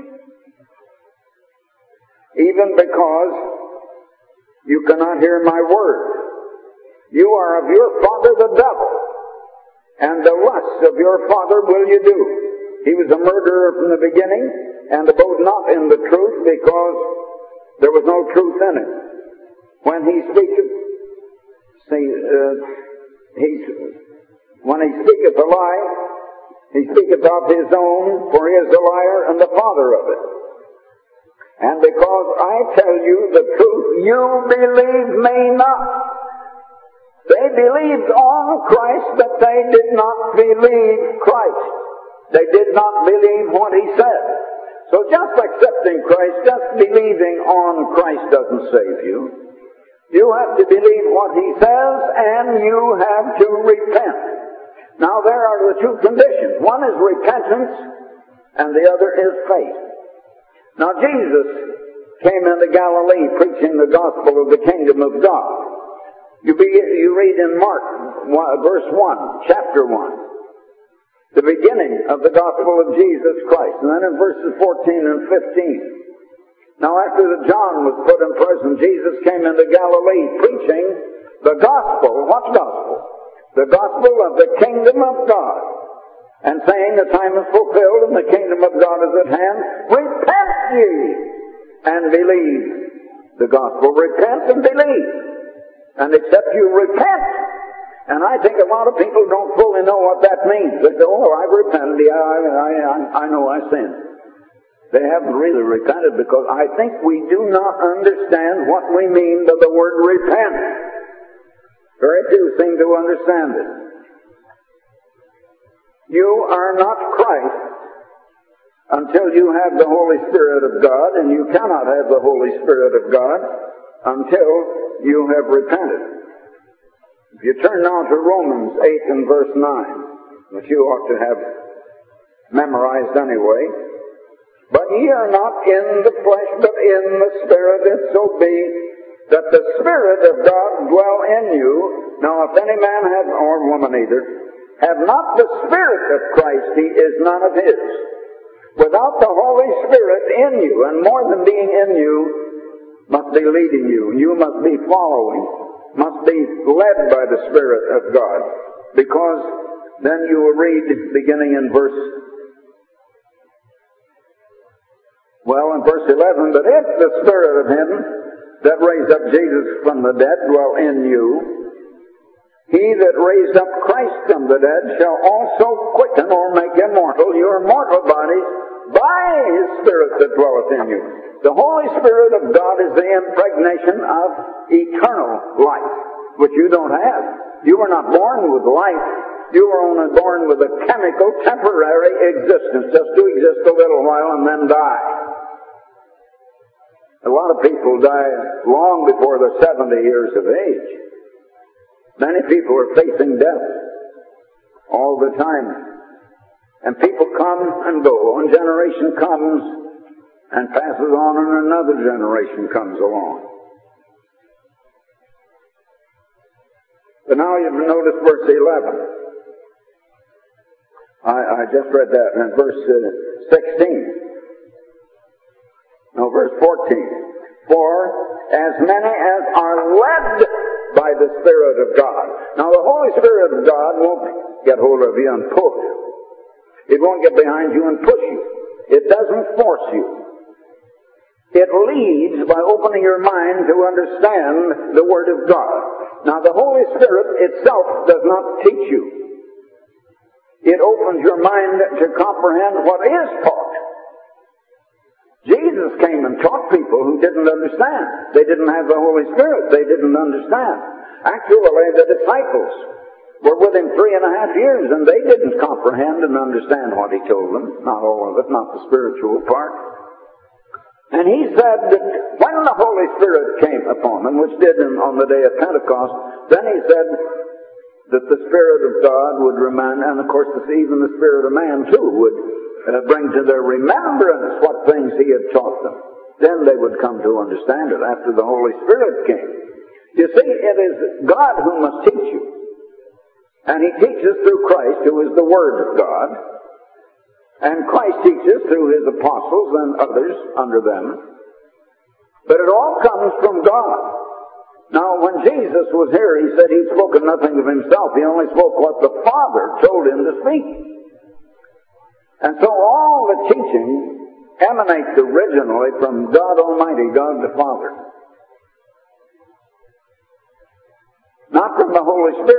"Even because you cannot hear my word. You are of your father the devil, and the lusts of your father will you do. He was a murderer from the beginning, and abode not in the truth, because there was no truth in it. When he speaketh, see, uh, he, when he speaketh a lie, He speaketh of his own, for he is the liar and the father of it. And because I tell you the truth, you believe me not. They believed on Christ, but they did not believe Christ. They did not believe what he said. So just accepting Christ, just believing on Christ doesn't save you. You have to believe what he says, and you have to repent. Now there are the two conditions. One is repentance, and the other is faith. Now Jesus came into Galilee preaching the gospel of the kingdom of God. You, be, you read in Mark verse one, chapter one, the beginning of the gospel of Jesus Christ. And then in verses fourteen and fifteen. Now after that John was put in prison, Jesus came into Galilee preaching the gospel. What gospel? The gospel of the kingdom of God. And saying the time is fulfilled and the kingdom of God is at hand. Repent ye and believe the gospel. Repent and believe. And except you repent. And I think a lot of people don't fully know what that means. They go, oh, I've repented. Yeah, I, I, I, I know I sinned. They haven't really repented because I think we do not understand what we mean by the word repent. Very few seem to understand it. You are not Christ until you have the Holy Spirit of God, and you cannot have the Holy Spirit of God until you have repented. If you turn now to Romans eight and verse nine, which you ought to have memorized anyway, but ye are not in the flesh, but in the Spirit, if so be that the Spirit of God dwell in you. Now if any man have, or woman either, have not the Spirit of Christ, he is none of his. Without the Holy Spirit in you, and more than being in you, must be leading you. You must be following, must be led by the Spirit of God. Because then you will read, beginning in verse, well, in verse eleven, but if the Spirit of him that raised up Jesus from the dead dwell in you, he that raised up Christ from the dead shall also quicken or make immortal your mortal bodies by his Spirit that dwelleth in you. The Holy Spirit of God is the impregnation of eternal life, which you don't have. You were not born with life. You were only born with a chemical, temporary existence, just to exist a little while and then die. A lot of people die long before they're seventy years of age. Many people are facing death all the time. And people come and go. One generation comes and passes on and another generation comes along. But now you've noticed verse eleven. I, I just read that in verse uh, sixteen. No, verse fourteen. For as many as are led by the Spirit of God. Now the Holy Spirit of God won't get hold of you and pull you. It won't get behind you and push you. It doesn't force you. It leads by opening your mind to understand the Word of God. Now the Holy Spirit itself does not teach you. It opens your mind to comprehend what is taught. Jesus came and taught people who didn't understand. They didn't have the Holy Spirit. They didn't understand. Actually, the disciples were with him three and a half years, and they didn't comprehend and understand what he told them. Not all of it, not the spiritual part. And he said that when the Holy Spirit came upon them, which did on the day of Pentecost, then he said that the Spirit of God would remain, and of course even the Spirit of man too would uh, bring to their remembrance what things he had taught them. Then they would come to understand it after the Holy Spirit came. You see, it is God who must teach you. And he teaches through Christ, who is the Word of God. And Christ teaches through his apostles and others under them. But it all comes from God. Now, when Jesus was here, he said he'd spoken nothing of himself. He only spoke what the Father told him to speak. And so all the teaching emanates originally from God Almighty, God the Father. Not from the Holy Spirit.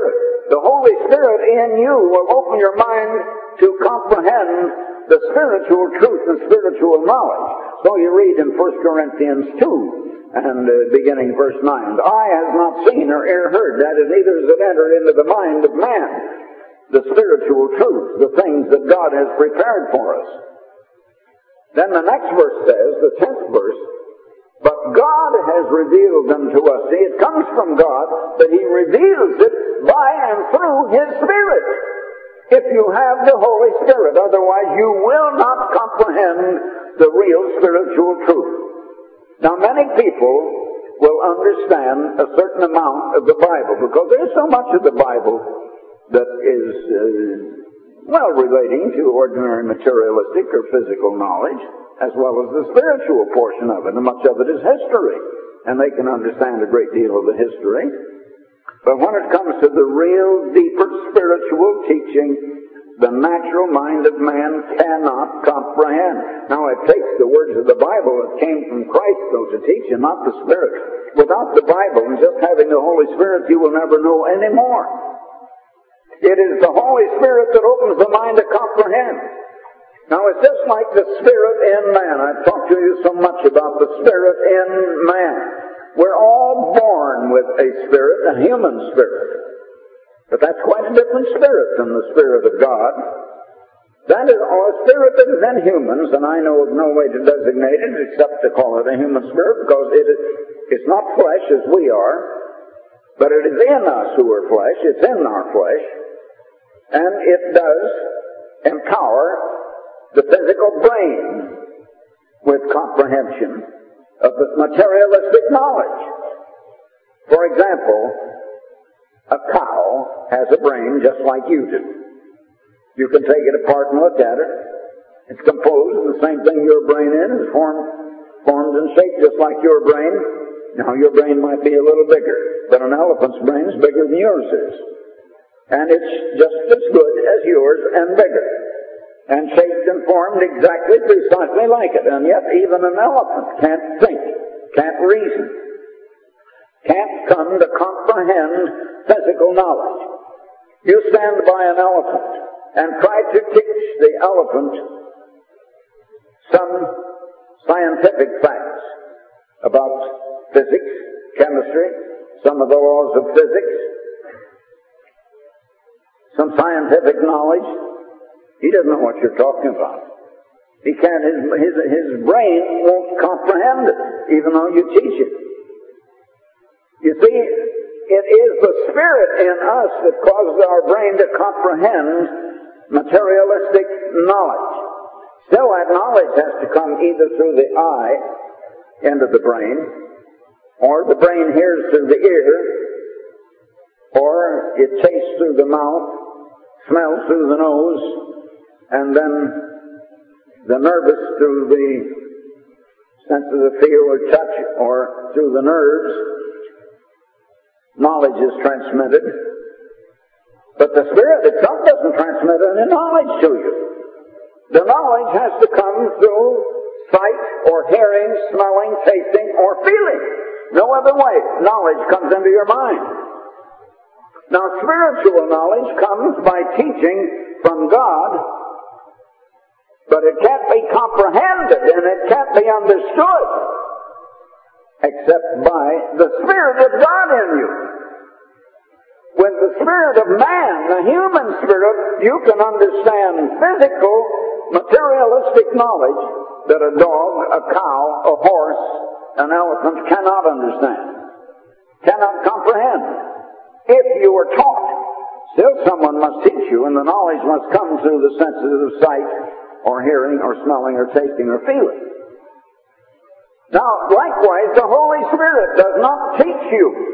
the Holy Spirit in you will open your mind to comprehend the spiritual truth and spiritual knowledge. So you read in First Corinthians two, and uh, beginning verse nine, the eye has not seen or ear heard, that is, neither has it entered into the mind of man, the spiritual truth, the things that God has prepared for us. Then the next verse says, the tenth verse, but God has revealed them to us. See, it comes from God, but He reveals it by and through His Spirit. If you have the Holy Spirit, otherwise you will not comprehend the real spiritual truth. Now, many people will understand a certain amount of the Bible, because there's so much of the Bible that is, uh, well, relating to ordinary materialistic or physical knowledge, as well as the spiritual portion of it, and much of it is history, and they can understand a great deal of the history. But when it comes to the real, deeper spiritual teaching, the natural mind of man cannot comprehend. Now, it takes the words of the Bible that came from Christ, though, to teach you, not the Spirit. Without the Bible and just having the Holy Spirit, you will never know any more. It is the Holy Spirit that opens the mind to comprehend. Now, it's just like the Spirit in man. I've talked to you so much about the Spirit in man. We're all born with a spirit, a human spirit. But that's quite a different spirit than the Spirit of God. That is a spirit that is in humans, and I know of no way to designate it except to call it a human spirit, because it is, it's not flesh as we are, but it is in us who are flesh. It's in our flesh. And it does empower the physical brain with comprehension of the materialistic knowledge. For example, a cow has a brain just like you do. You can take it apart and look at it. It's composed of the same thing your brain is, formed, formed and shaped just like your brain. Now, your brain might be a little bigger, but an elephant's brain is bigger than yours is. And it's just as good as yours and bigger, and shaped and formed exactly, precisely like it. And yet, even an elephant can't think, can't reason, can't come to comprehend physical knowledge. You stand by an elephant and try to teach the elephant some scientific facts about physics, chemistry, some of the laws of physics, some scientific knowledge. He doesn't know what you're talking about. He can't, his, his, his brain won't comprehend it, even though you teach it. You see, it is the Spirit in us that causes our brain to comprehend materialistic knowledge. Still, that knowledge has to come either through the eye into the brain, or the brain hears through the ear, or it tastes through the mouth, smells through the nose, and then the nervous through the sense of the feel or touch, or through the nerves. Knowledge is transmitted, but the Spirit itself doesn't transmit any knowledge to you. The knowledge has to come through sight or hearing, smelling, tasting, or feeling. No other way knowledge comes into your mind. Now, spiritual knowledge comes by teaching from God, but it can't be comprehended and it can't be understood except by the Spirit of God in you. With the spirit of man, the human spirit, you can understand physical, materialistic knowledge that a dog, a cow, a horse, an elephant cannot understand, cannot comprehend. If you are taught, still someone must teach you, and the knowledge must come through the senses of sight, or hearing, or smelling, or tasting, or feeling. Now, likewise, the Holy Spirit does not teach you.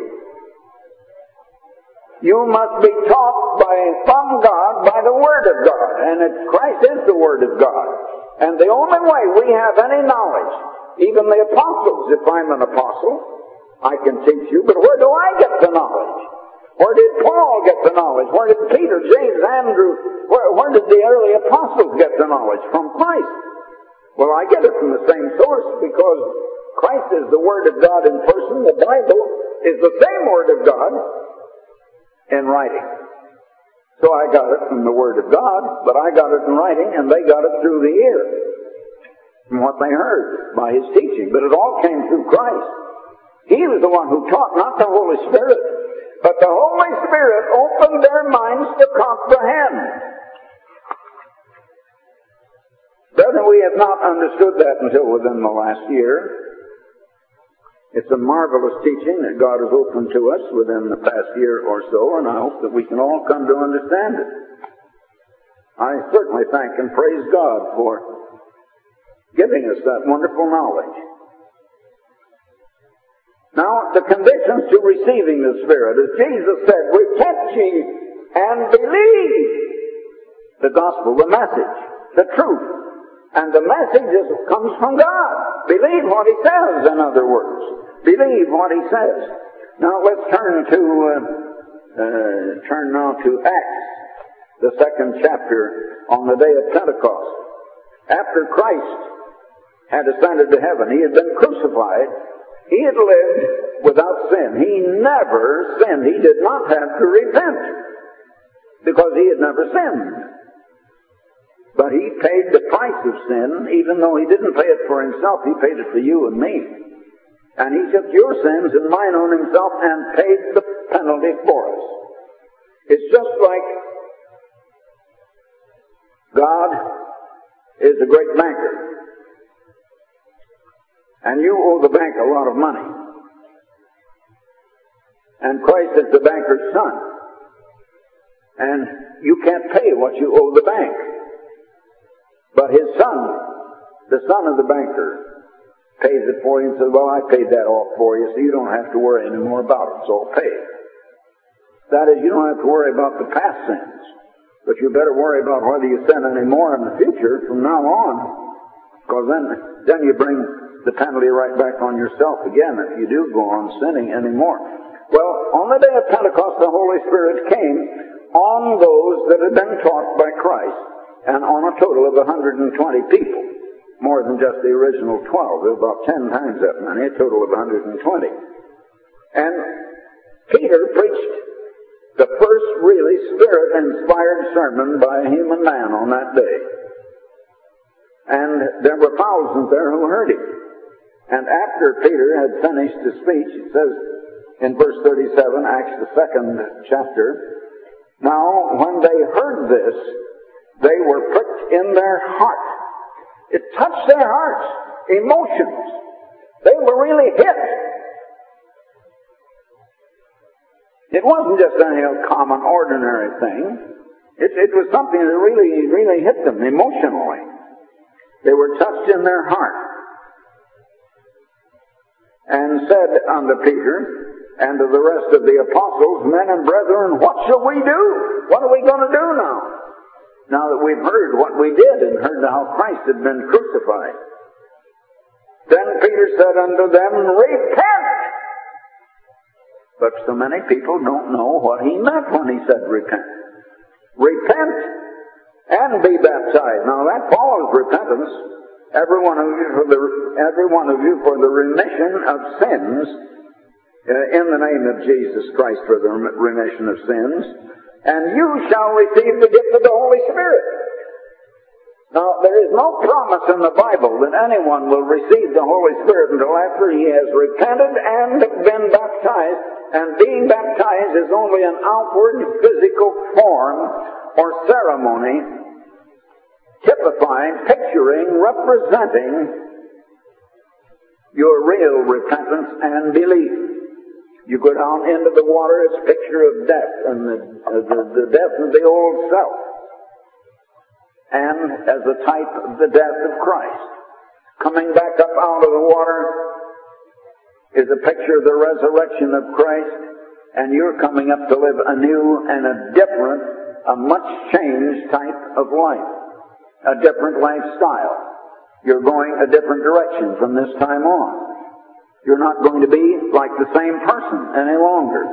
You must be taught by, from God by the Word of God. And it, Christ is the Word of God. And the only way we have any knowledge, even the apostles, if I'm an apostle, I can teach you, but where do I get the knowledge? Where did Paul get the knowledge? Where did Peter, James, Andrew, where, where did the early apostles get the knowledge? From Christ. Well, I get it from the same source, because Christ is the Word of God in person. The Bible is the same Word of God in writing. So I got it from the Word of God, but I got it in writing, and they got it through the ear, from what they heard by His teaching. But it all came through Christ. He was the one who taught, not the Holy Spirit. But the Holy Spirit opened their minds to comprehend. Brethren, we have not understood that until within the last year. It's a marvelous teaching that God has opened to us within the past year or so, and I hope that we can all come to understand it. I certainly thank and praise God for giving us that wonderful knowledge. Now, the conditions to receiving the Spirit, as Jesus said, repent ye and believe the gospel, the message, the truth. And the message is, comes from God. Believe what He says, in other words. Believe what He says. Now let's turn to, uh, uh, turn now to Acts, the second chapter, on the day of Pentecost. After Christ had ascended to heaven, He had been crucified. He had lived without sin. He never sinned. He did not have to repent, because He had never sinned. But He paid the price of sin, even though He didn't pay it for Himself. He paid it for you and me. And He took your sins and mine on Himself and paid the penalty for us. It's just like God is a great banker. And you owe the bank a lot of money. And Christ is the banker's son. And you can't pay what you owe the bank. But His son, the son of the banker, pays it for you and says, well, I paid that off for you, so you don't have to worry anymore about it, so I'll pay it. That is, you don't have to worry about the past sins. But you better worry about whether you sin any more in the future from now on. Because then, then you bring the penalty right back on yourself again if you do go on sinning anymore. Well, on the day of Pentecost, the Holy Spirit came on those that had been taught by Christ, and on a total of one hundred twenty people, more than just the original twelve. There were about ten times that many, a total of one hundred twenty. And Peter preached the first really Spirit-inspired sermon by a human man on that day. And there were thousands there who heard him. And after Peter had finished his speech, it says in verse thirty-seven, Acts the second chapter, now when they heard this, they were pricked in their heart. It touched their hearts, emotions. They were really hit. It wasn't just any common, ordinary thing. It, it was something that really, really hit them emotionally. They were touched in their heart. And said unto Peter and to the rest of the apostles, men and brethren, what shall we do? What are we going to do now? Now that we've heard what we did and heard how Christ had been crucified. Then Peter said unto them, repent! But so many people don't know what he meant when he said repent. Repent and be baptized. Now that follows repentance. Every one of you for the, every one of you for the remission of sins uh, in the name of Jesus Christ for the remission of sins. And you shall receive the gift of the Holy Spirit. Now, there is no promise in the Bible that anyone will receive the Holy Spirit until after he has repented and been baptized. And being baptized is only an outward physical form or ceremony, typifying, picturing, representing your real repentance and belief. You go down into the water, it's a picture of death, and the, uh, the, the death of the old self. And as a type of the death of Christ. Coming back up out of the water is a picture of the resurrection of Christ, and you're coming up to live a new and a different, a much changed type of life. A different lifestyle. You're going a different direction from this time on. You're not going to be like the same person any longer.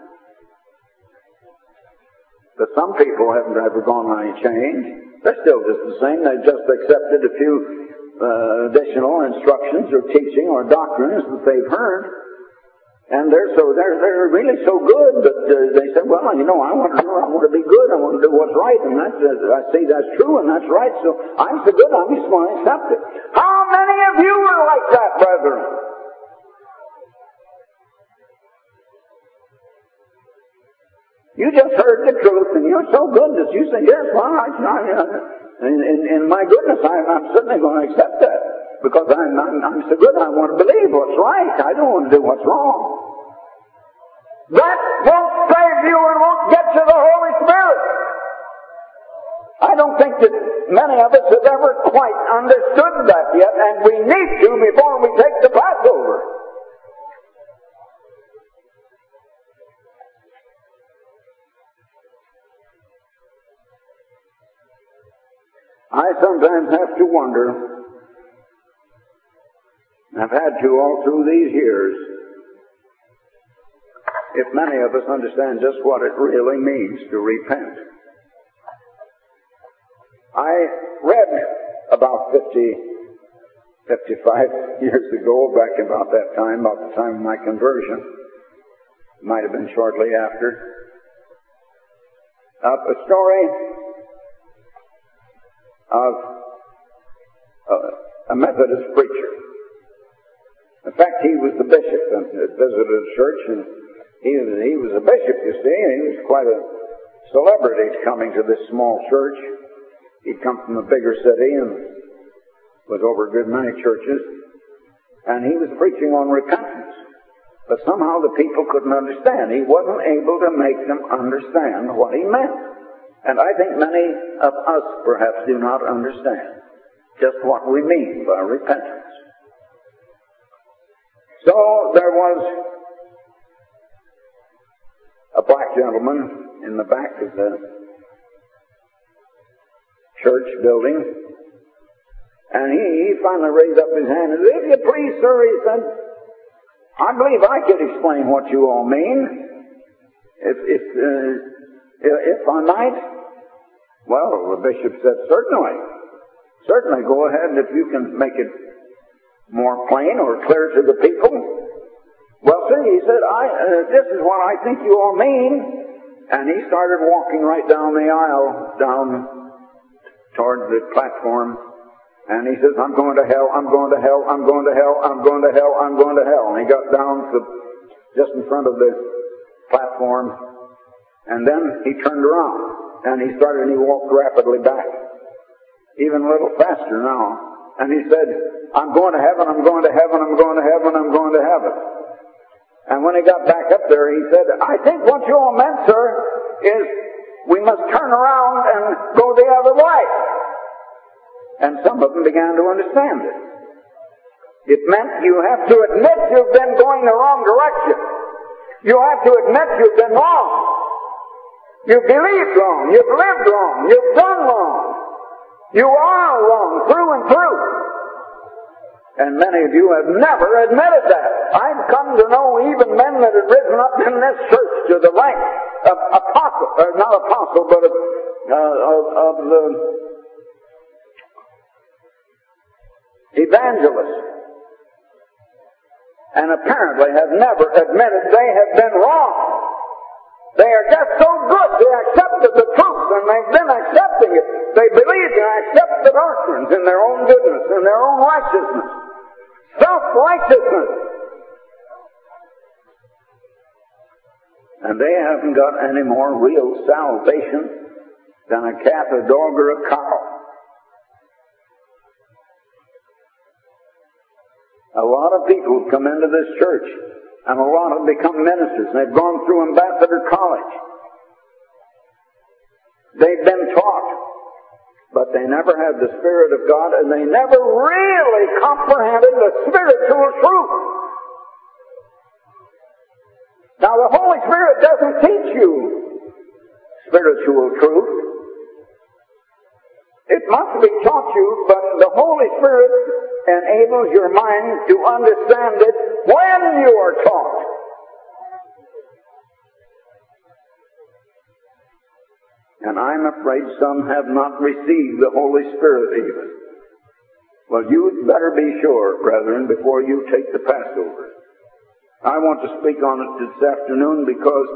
But some people haven't ever gone on any change. They're still just the same. They've just accepted a few uh, additional instructions or teaching or doctrines that they've heard. And they're so they're they're really so good, but uh, they said, well, you know, I want to I want to be good. I want to do what's right, and that's uh, I see that's true and that's right. So I'm so good, I'm just going to accept it. How many of you are like that, brethren? You just heard the truth, and you're so good that you say, yes, well, I, I, and, and, and my goodness, I, I'm certainly going to accept that. Because I'm, I'm, I'm so good, I want to believe what's right. I don't want to do what's wrong. That won't save you and won't get you the Holy Spirit. I don't think that many of us have ever quite understood that yet, and we need to before we take the Passover. I sometimes have to wonder, I've had to all through these years, if many of us understand just what it really means to repent. I read about fifty, fifty-five years ago, back about that time, about the time of my conversion, might have been shortly after, of a story of a Methodist preacher. In fact, he was the bishop and visited a church, and he was, he was a bishop, you see, and he was quite a celebrity coming to this small church. He'd come from a bigger city and was over a good many churches, and he was preaching on repentance. But somehow the people couldn't understand. He wasn't able to make them understand what he meant. And I think many of us perhaps do not understand just what we mean by repentance. So there was a black gentleman in the back of the church building, and he, he finally raised up his hand and said, "If you please, sir," he said, "I believe I could explain what you all mean. If, if, uh, if I might." Well, the bishop said, "Certainly. Certainly, go ahead if you can make it more plain or clear to the people." "Well, sir," he said, I, uh, this is what I think you all mean. And he started walking right down the aisle, down toward the platform. And he says, "I'm going to hell, I'm going to hell, I'm going to hell, I'm going to hell, I'm going to hell." And he got down to just in front of the platform. And then he turned around. And he started and he walked rapidly back. Even a little faster now. And he said, "I'm going to heaven, I'm going to heaven, I'm going to heaven, I'm going to heaven." And when he got back up there, he said, "I think what you all meant, sir, is we must turn around and go the other way." And some of them began to understand it. It meant you have to admit you've been going the wrong direction. You have to admit you've been wrong. You've believed wrong. You've lived wrong. You've done wrong. You are wrong through and through. And many of you have never admitted that. I've come to know even men that have risen up in this church to the rank of apostle, or not apostle, but of, uh, of, of the evangelists. And apparently have never admitted they have been wrong. They are just so good, they accepted the truth, and they've been accepting it. They believe and accept the doctrines in their own goodness, in their own righteousness. Self-righteousness. And they haven't got any more real salvation than a cat, a dog, or a cow. A lot of people have come into this church, and a lot have become ministers, and they've gone through Ambassador College. They've been taught, but they never had the Spirit of God, and they never really comprehended the spiritual truth. Now, the Holy Spirit doesn't teach you spiritual truth. It must be taught you, but the Holy Spirit enables your mind to understand it when you are taught. And I'm afraid some have not received the Holy Spirit even. Well, you'd better be sure, brethren, before you take the Passover. I want to speak on it this afternoon because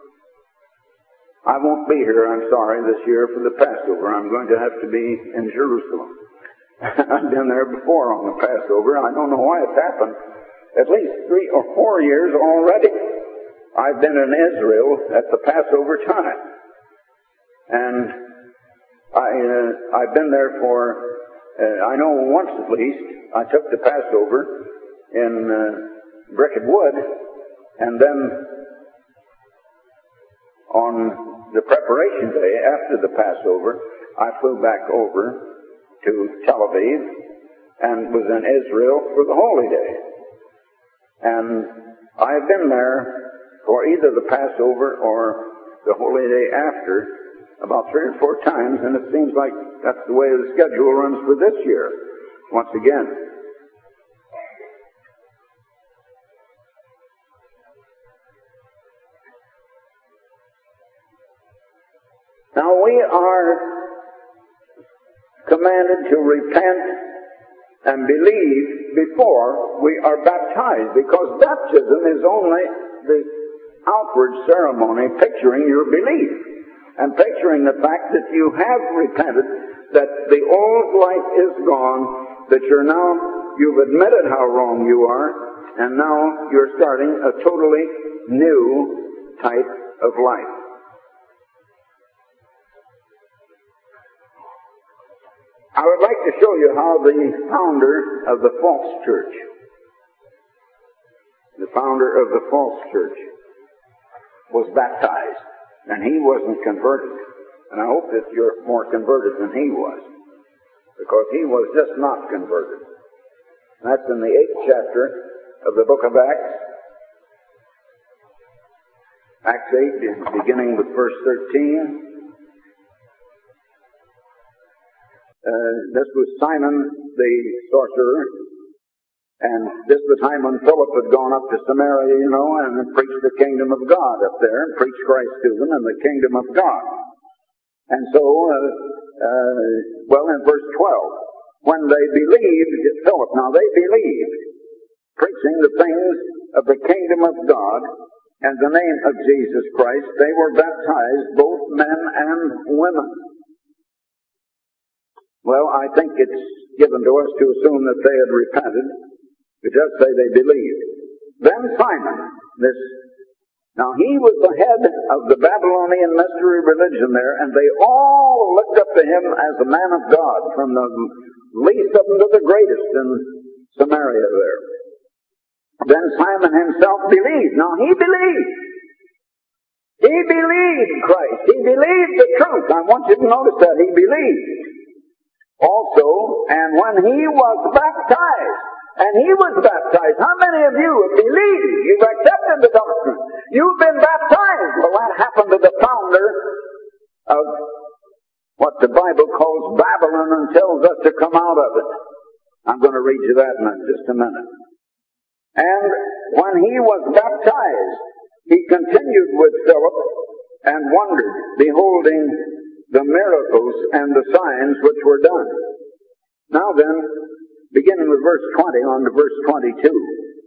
I won't be here, I'm sorry, this year for the Passover. I'm going to have to be in Jerusalem. I've been there before on the Passover. I don't know why it's happened. At least three or four years already. I've been in Israel at the Passover time. And I, uh, I've been there for, uh, I know once at least, I took the Passover in uh, Bricket Wood, and then on the preparation day after the Passover, I flew back over to Tel Aviv and was in Israel for the Holy Day. And I've been there for either the Passover or the Holy Day after about three or four times, and it seems like that's the way the schedule runs for this year, once again. Now we are commanded to repent and believe before we are baptized, because baptism is only the outward ceremony picturing your belief and picturing the fact that you have repented, that the old life is gone, that you're now, you've admitted how wrong you are, and now you're starting a totally new type of life. I would like to show you how the founder of the false church, the founder of the false church, was baptized. And he wasn't converted. And I hope that you're more converted than he was, because he was just not converted. And that's in the eighth chapter of the book of Acts. Acts eight, beginning with verse thirteen. Uh, this was Simon the sorcerer, and this was the time when Philip had gone up to Samaria, you know, and preached the kingdom of God up there, and preached Christ to them and the kingdom of God. And so, uh, uh, well, in verse twelve, when they believed Philip, now they believed, preaching the things of the kingdom of God and the name of Jesus Christ, they were baptized, both men and women. Well, I think it's given to us to assume that they had repented. It does say they believed. Then Simon, this, now he was the head of the Babylonian mystery religion there, and they all looked up to him as a man of God, from the least of them to the greatest in Samaria there. Then Simon himself believed. Now he believed. He believed Christ. He believed the truth. I want you to notice that. He believed. Also, and when he was baptized, and he was baptized, how many of you have believed? You've accepted the doctrine. You've been baptized. Well, that happened to the founder of what the Bible calls Babylon and tells us to come out of it. I'm going to read you that in just a minute. And when he was baptized, he continued with Philip and wondered, beholding the miracles and the signs which were done. Now then, beginning with verse twenty on to verse twenty-two.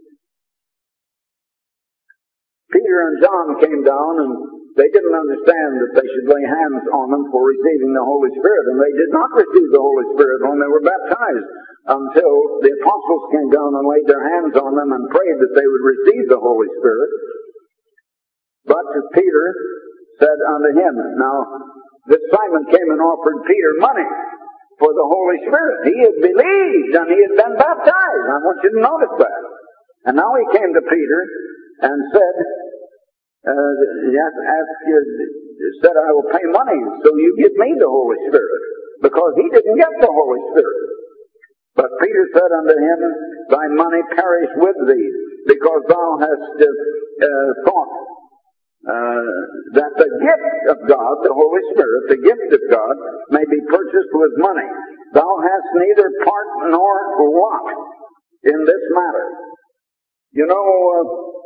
Peter and John came down, and they didn't understand that they should lay hands on them for receiving the Holy Spirit, and they did not receive the Holy Spirit when they were baptized, until the apostles came down and laid their hands on them and prayed that they would receive the Holy Spirit. But Peter said unto him, now this Simon came and offered Peter money for the Holy Spirit. He had believed and he had been baptized. I want you to notice that. And now he came to Peter and said, uh, yes, asked you, said, I will pay money so you give me the Holy Spirit, because he didn't get the Holy Spirit. But Peter said unto him, thy money perish with thee, because thou hast uh, thought Uh, that the gift of God, the Holy Spirit, the gift of God, may be purchased with money. Thou hast neither part nor lot in this matter. You know, uh,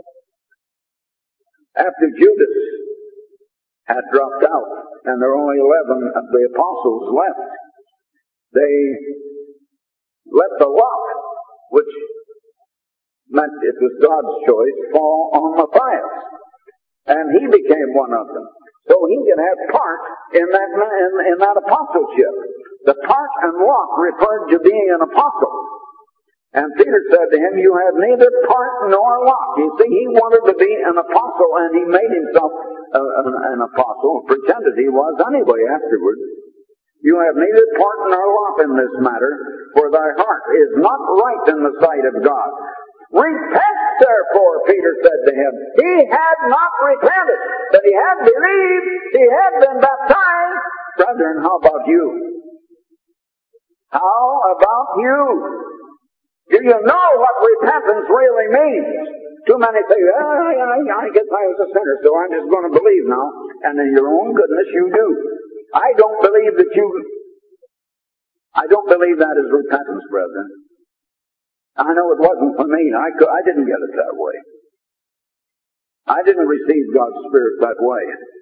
after Judas had dropped out, and there were only eleven of the apostles left, they let the rock, which meant it was God's choice, fall on Matthias. And he became one of them. So he could have part in that, in, in that apostleship. The part and lot referred to being an apostle. And Peter said to him, you have neither part nor lot. You see, he wanted to be an apostle, and he made himself uh, an, an apostle, pretended he was anyway afterwards. You have neither part nor lot in this matter, for thy heart is not right in the sight of God. Repent, therefore, Peter said to him. He had not repented, but he had believed, he had been baptized. Brethren, how about you? How about you? Do you know what repentance really means? Too many say, oh, I, I guess I was a sinner, so I'm just going to believe now. And in your own goodness, you do. I don't believe that you, I don't believe that is repentance, brethren. I know it wasn't for me. I, could, I didn't get it that way. I didn't receive God's Spirit that way.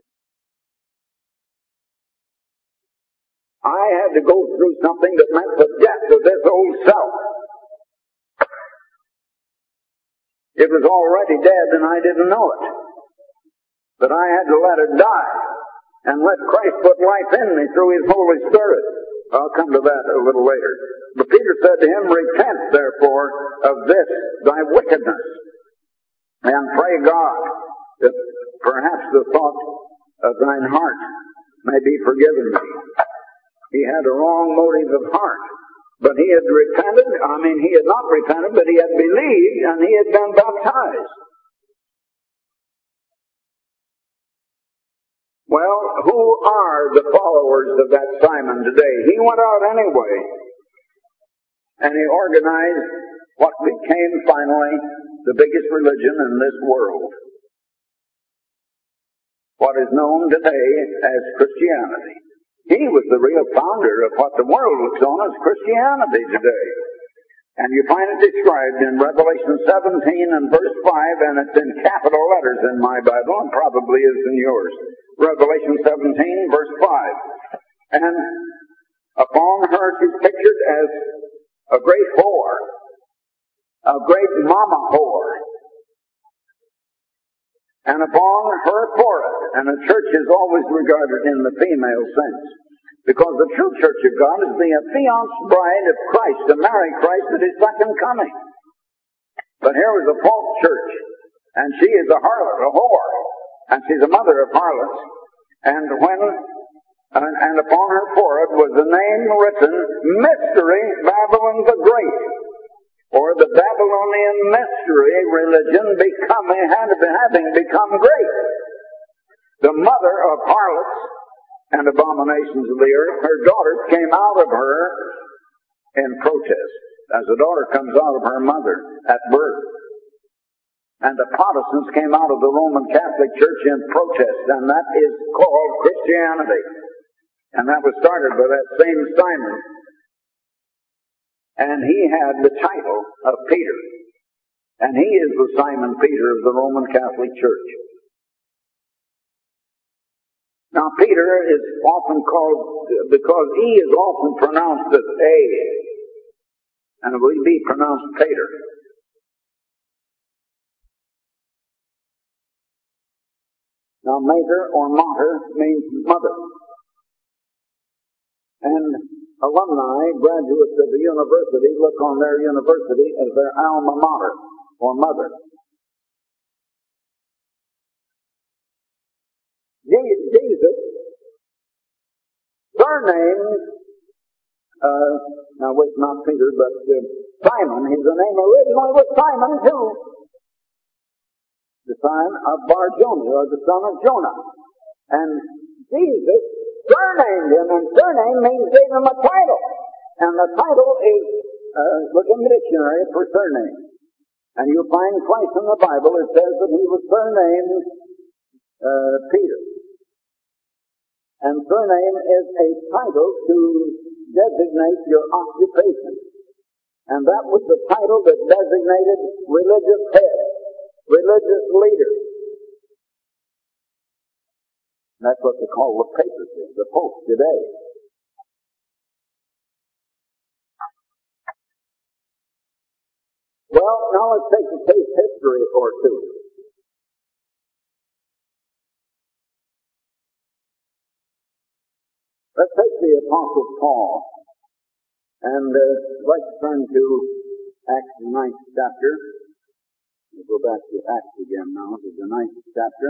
I had to go through something that meant the death of this old self. It was already dead and I didn't know it. But I had to let it die and let Christ put life in me through His Holy Spirit. I'll come to that a little later. But Peter said to him, repent therefore of this thy wickedness, and pray God that perhaps the thought of thine heart may be forgiven thee. He had a wrong motive of heart. But he had repented, I mean he had not repented, but he had believed and he had been baptized. Well, who are the followers of that Simon today? He went out anyway, and he organized what became finally the biggest religion in this world. What is known today as Christianity. He was the real founder of what the world looks on as Christianity today. And you find it described in Revelation seventeen and verse five, and it's in capital letters in my Bible, and probably is in yours. Revelation seventeen, verse five. And upon her she's pictured as a great whore, a great mama whore. And upon her forehead, and the church is always regarded in the female sense, because the true church of God is the affianced bride of Christ, to marry Christ at His second coming. But here was a false church, and she is a harlot, a whore, and she's a mother of harlots. And when, and, and upon her forehead was the name written, Mystery Babylon the Great, or the Babylonian mystery religion becoming, having become great. The mother of harlots and abominations of the earth, her daughters came out of her in protest, as a daughter comes out of her mother at birth. And the Protestants came out of the Roman Catholic Church in protest, and that is called Christianity. And that was started by that same Simon. And he had the title of Peter. And he is the Simon Peter of the Roman Catholic Church. Now Peter is often called, because E is often pronounced as A, and it will be pronounced Peter. Now mater or mater means mother. And alumni, graduates of the university, look on their university as their alma mater, or mother. Jesus, surname, uh, now it's not Peter, but uh, Simon, his name originally was Simon too. The son of Bar-Jonah, or the son of Jonah. And Jesus surnamed him, and surname means gave him a title. And the title is, uh, look in the dictionary for surname. And you'll find twice in the Bible it says that he was surnamed uh, Peter. And surname is a title to designate your occupation. And that was the title that designated religious head, religious leader. That's what they call the papacy, the Pope today. Well, now let's take a case history or two. Let's take the Apostle Paul. And uh, I'd like to turn to Acts, the ninth chapter. We'll go back to Acts again now, to the ninth chapter.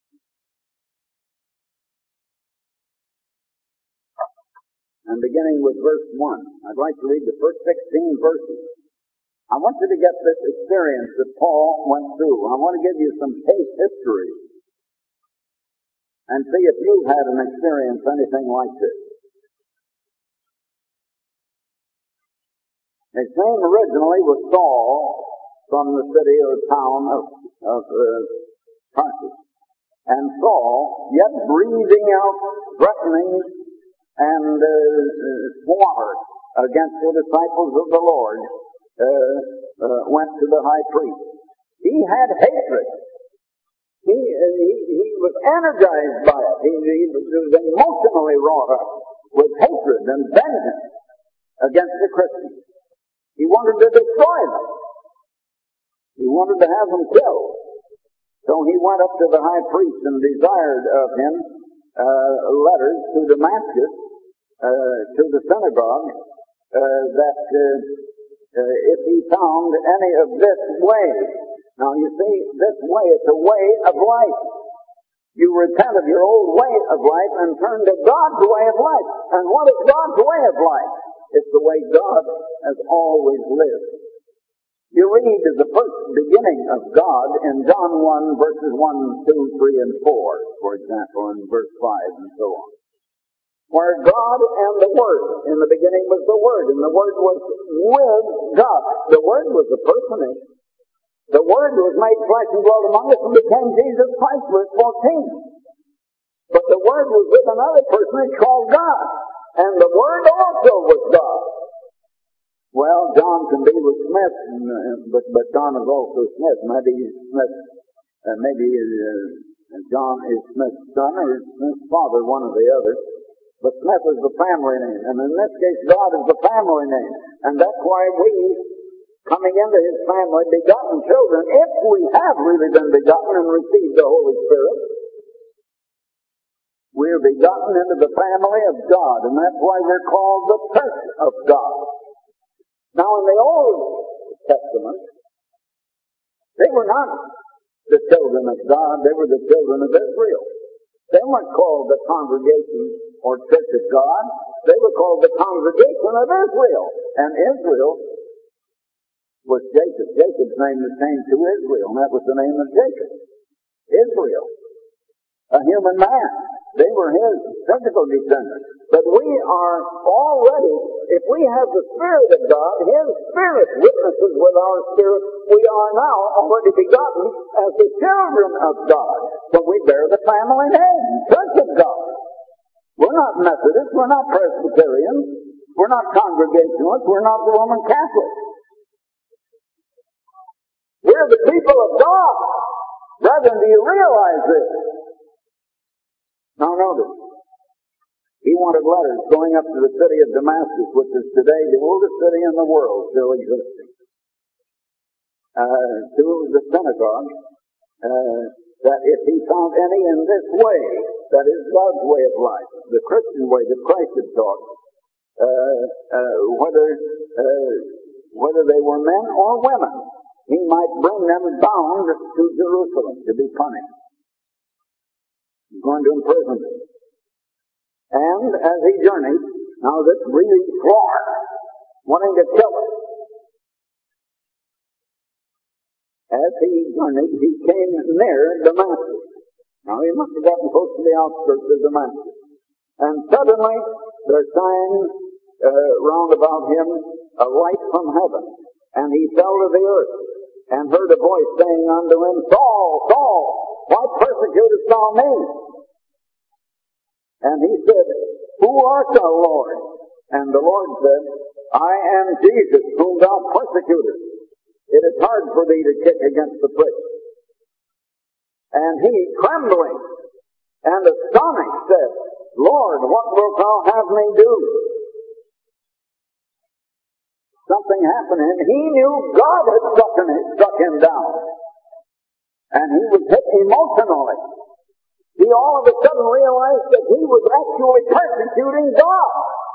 And beginning with verse one. I'd like to read the first sixteen verses. I want you to get this experience that Paul went through. I want to give you some case history and see if you've had an experience anything like this. His name originally was Saul, from the city or town of, of uh, Tarsus. And Saul, yet breathing out threatenings and uh, uh, slaughter against the disciples of the Lord, uh, uh, went to the high priest. He had hatred. He, uh, he, he was energized by it. He, he was emotionally wrought up with hatred and vengeance against the Christians. He wanted to destroy them. He wanted to have them killed. So he went up to the high priest and desired of him uh, letters to Damascus, uh, to the synagogue, uh, that uh, uh, if he found any of this way. Now you see, this way is a way of life. You repent of your old way of life and turn to God's way of life. And what is God's way of life? It's the way God has always lived. You read the first beginning of God in John one, verses one, two, three, and four, for example, and verse five, and so on. Where God and the Word, in the beginning was the Word, and the Word was with God. The Word was a personage. The Word was made flesh and dwelt among us and became Jesus Christ, verse fourteen. But the Word was with another personage called God, and the Word also was God. Well, John can be with Smith, but, but John is also Smith. Maybe Smith, uh, maybe uh, John is Smith's son or Smith's father, one or the other. But Smith is the family name, and in this case, God is the family name. And that's why we, coming into His family, begotten children, if we have really been begotten and received the Holy Spirit, we are begotten into the family of God, and that's why we're called the church of God. Now, in the Old Testament, they were not the children of God, they were the children of Israel. They weren't called the congregation or church of God, they were called the congregation of Israel. And Israel was Jacob. Jacob's name was changed to Israel, and that was the name of Jacob. Israel, a human man. They were his physical descendants. But we are already, if we have the Spirit of God, His Spirit witnesses with our spirit, we are now already begotten as the children of God. So we bear the family name, Church of God. We're not Methodists, we're not Presbyterians, we're not Congregationalists, we're not the Roman Catholics. We're the people of God. Brethren, do you realize this? Now notice, he wanted letters going up to the city of Damascus, which is today the oldest city in the world still existing, uh, to the synagogue, uh, that if he found any in this way, that is God's way of life, the Christian way that Christ had taught, uh, uh, whether, uh, whether they were men or women, he might bring them bound to Jerusalem to be punished. He's going to imprison them. And as he journeyed, now this really floored, wanting to kill him. As he journeyed, he came near Damascus. Now he must have gotten close to the outskirts of Damascus. And suddenly there shined uh, round about him a light from heaven. And he fell to the earth and heard a voice saying unto him, Saul, Saul, why persecutest thou me? And he said, Who art thou, Lord? And the Lord said, I am Jesus, whom thou persecutest. It is hard for thee to kick against the pricks. And he, trembling and astonished, said, Lord, what wilt thou have me do? something happening. He knew God had struck him, struck him down. And he was hit emotionally. He all of a sudden realized that he was actually persecuting God.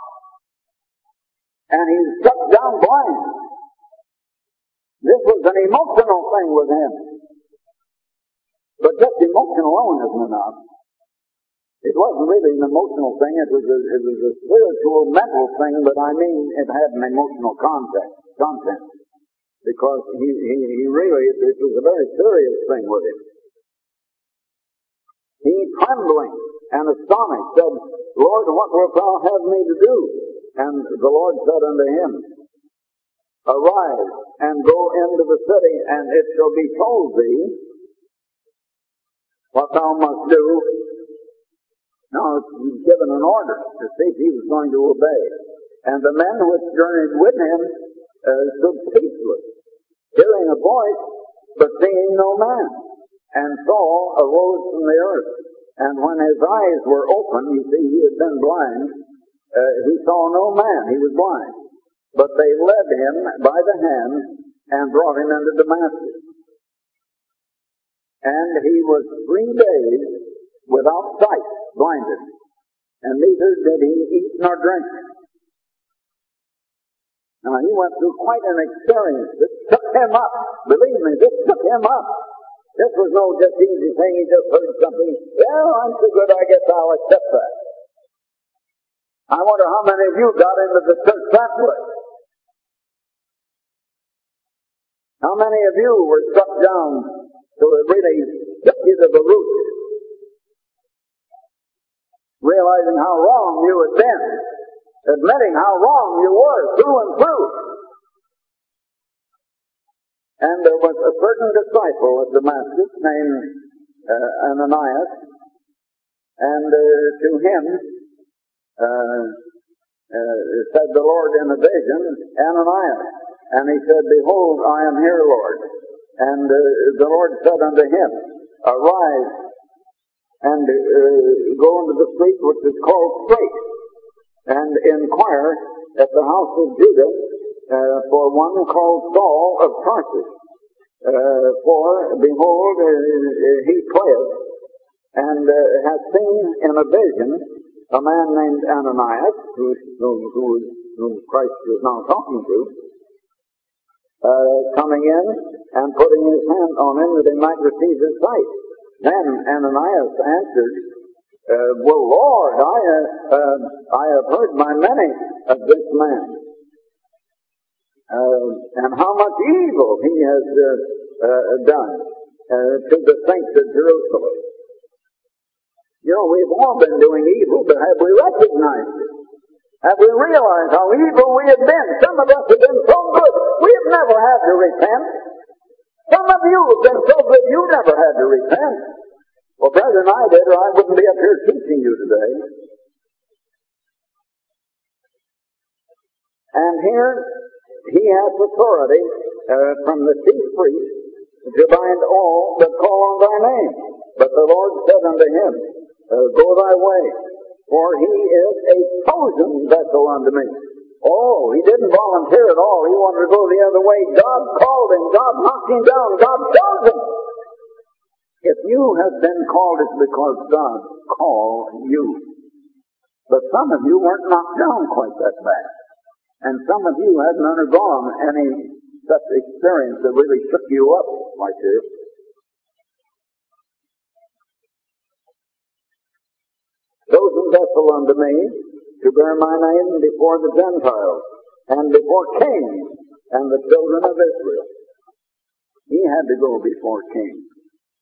And he was struck down blind. This was an emotional thing with him. But just emotion alone isn't enough. It wasn't really an emotional thing, it was a, it was a spiritual, mental thing, but I mean it had an emotional content. content. Because he, he, he really, it was a very serious thing with him. He, trembling and astonished, said, Lord, what wilt thou have me to do? And the Lord said unto him, Arise, and go into the city, and it shall be told thee what thou must do. Now, he's given an order to see if he was going to obey. And the men which journeyed with him uh, stood speechless, hearing a voice, but seeing no man. And Saul arose from the earth. And when his eyes were open, you see, he had been blind, uh, he saw no man, he was blind. But they led him by the hand and brought him into Damascus. And he was three days without sight, blinded, and neither did he eat nor drink. Now, he went through quite an experience. This took him up. Believe me, this took him up. This was no just easy thing. He just heard something. Well, I'm so good, I guess I'll accept that. I wonder how many of you got into the church that way. How many of you were struck down so it really took you to the root? Realizing how wrong you had been. Admitting how wrong you were through and through. And there was a certain disciple at Damascus named uh, Ananias, and uh, to him uh, uh, said the Lord in a vision, Ananias. And he said, Behold, I am here, Lord. And uh, the Lord said unto him, Arise and uh, go into the street which is called Straight, and inquire at the house of Judah uh, for one called Saul of Tarsus. Uh, for, behold, uh, he prayeth, and uh, hath seen in a vision a man named Ananias, who, who, who, whom Christ is now talking to, uh, coming in and putting his hand on him that he might receive his sight. Then Ananias answered, Uh, well, Lord, I, uh, uh, I have heard by many of this man, uh, and how much evil he has uh, uh, done uh, to the saints of Jerusalem. You know, we've all been doing evil, but have we recognized it? Have we realized how evil we have been? Some of us have been so good, we have never had to repent. Some of you have been so good, you never had to repent. Well, brethren, I did, or I wouldn't be up here teaching you today. And here, he has authority uh, from the chief priest to bind all that call on thy name. But the Lord said unto him, uh, Go thy way, for he is a chosen vessel unto me. Oh, he didn't volunteer at all. He wanted to go the other way. God called him. God knocked him down. God chose him. If you have been called, it's because God called you. But some of you weren't knocked down quite that bad. And some of you hadn't undergone any such experience that really shook you up like this. Chosen vessel unto me to bear my name before the Gentiles and before kings and the children of Israel. He had to go before kings.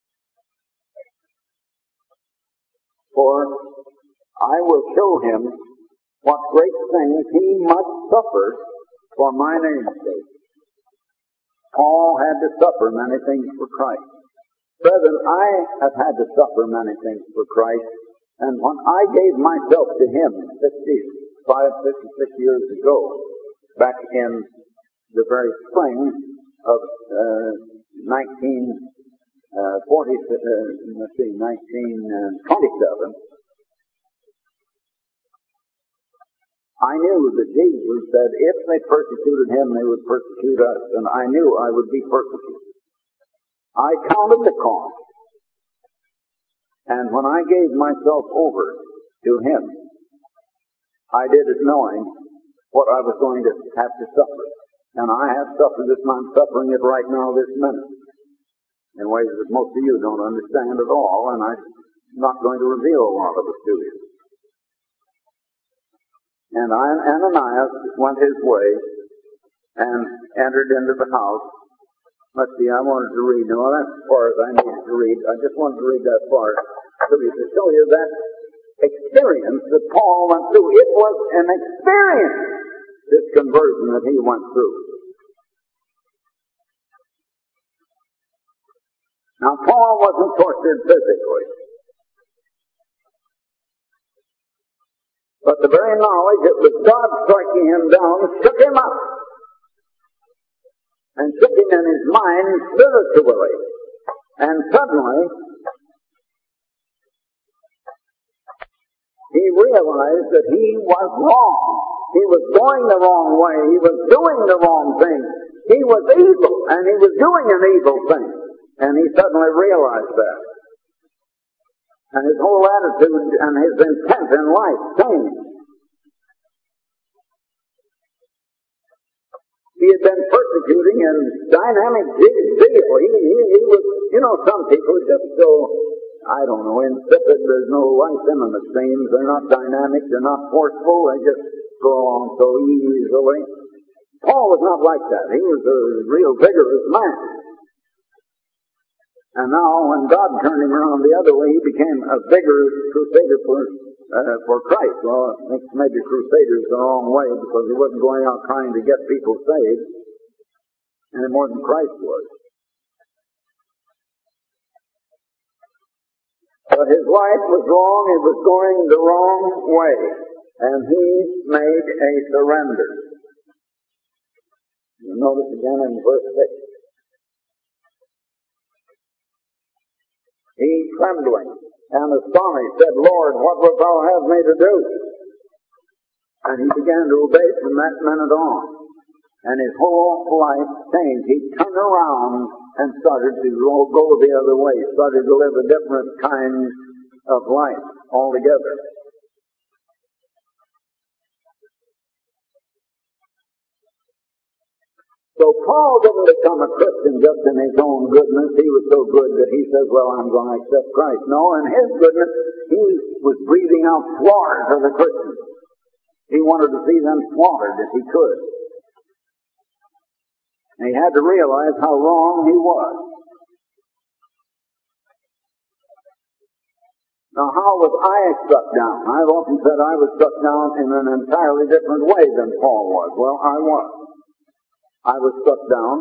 For I will show him what great things he must suffer for my name's sake. Paul had to suffer many things for Christ. Brethren, I have had to suffer many things for Christ, and when I gave myself to him fifty-five, fifty-six years ago, back in the very spring of uh, nineteen Uh, forty, uh, let's see, nineteen twenty-seven. I knew that Jesus said if they persecuted him, they would persecute us, and I knew I would be persecuted. I counted the cost, and when I gave myself over to him, I did it knowing what I was going to have to suffer. And I have suffered this, and I'm suffering it right now this minute, in ways that most of you don't understand at all, and I'm not going to reveal a lot of it to you. And I, Ananias went his way and entered into the house. Let's see, I wanted to read. No, that's as far as I needed to read. I just wanted to read that part so you to show you that experience that Paul went through. It was an experience, this conversion that he went through. Now, Paul wasn't tortured physically, but the very knowledge it was God striking him down shook him up and shook him in his mind spiritually. And suddenly, he realized that he was wrong. He was going the wrong way. He was doing the wrong thing. He was evil, and he was doing an evil thing. And he suddenly realized that. And his whole attitude and his intent in life changed. He had been persecuting in dynamic zeal. He, he, he was, you know, some people are just so, I don't know, insipid. There's no life in them, it seems. They're not dynamic. They're not forceful. They just go along so easily. Paul was not like that. He was a real vigorous man. And now, when God turned him around the other way, he became a vigorous crusader for uh, for Christ. Well, maybe crusader's the wrong way, because he wasn't going out trying to get people saved any more than Christ was. But his life was wrong. It was going the wrong way. And he made a surrender. You notice again in verse six. He, trembling and astonished, said, Lord, what wilt thou have me to do? And he began to obey from that minute on. And his whole life changed. He turned around and started to go the other way, started to live a different kind of life altogether. So Paul didn't become a Christian just in his own goodness. He was so good that he says, well, I'm going to accept Christ. No, in his goodness, he was breathing out slaughter to the Christians. He wanted to see them slaughtered if he could. And he had to realize how wrong he was. Now, how was I struck down? I've often said I was struck down in an entirely different way than Paul was. Well, I was. I was struck down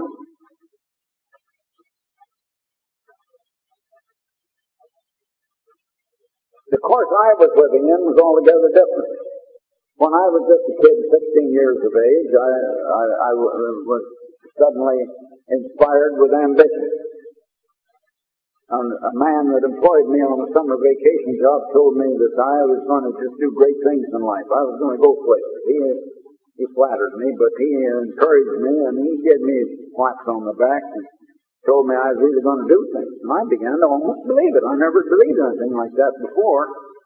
the course I was living in was altogether different. When I was just a kid, sixteen years of age, I, I, I was suddenly inspired with ambition. And a man that employed me on a summer vacation job told me that I was going to just do great things in life. I was going to go places. He He flattered me, but he encouraged me, and he gave me pats on the back and told me I was really going to do things. And I began to almost believe it. I never believed anything like that before.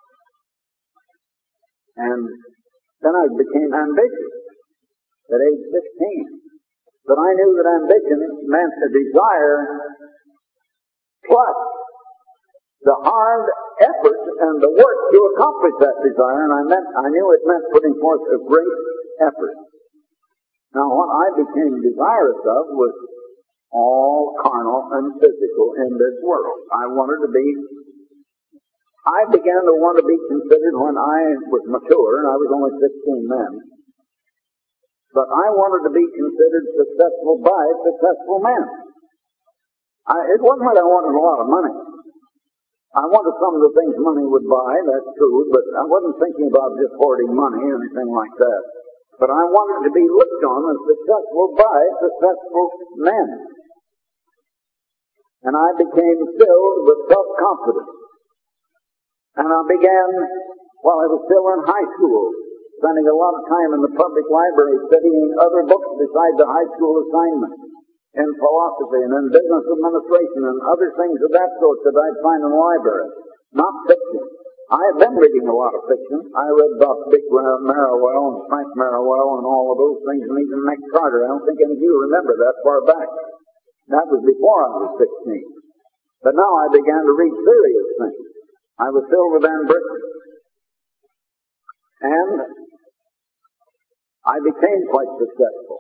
And then I became ambitious at age sixteen. But I knew that ambition meant a desire plus the hard effort and the work to accomplish that desire. And I meant, I knew it meant putting forth a great effort. Now, what I became desirous of was all carnal and physical in this world. I wanted to be, I began to want to be considered when I was mature, and I was only sixteen then, but I wanted to be considered successful by successful men. I, it wasn't that I wanted a lot of money. I wanted some of the things money would buy, that's true, but I wasn't thinking about just hoarding money or anything like that. But I wanted to be looked on as successful by successful men. And I became filled with self-confidence. And I began, while I was still in high school, spending a lot of time in the public library studying other books besides the high school assignment, in philosophy and in business administration and other things of that sort that I'd find in the library, not fiction. I have been reading a lot of fiction. I read about Dick Marrowell and Frank Marrowell and all of those things, and even Max Carter. I don't think any of you remember that far back. That was before I was sixteen. But now I began to read serious things. I was filled with ambition. And I became quite successful.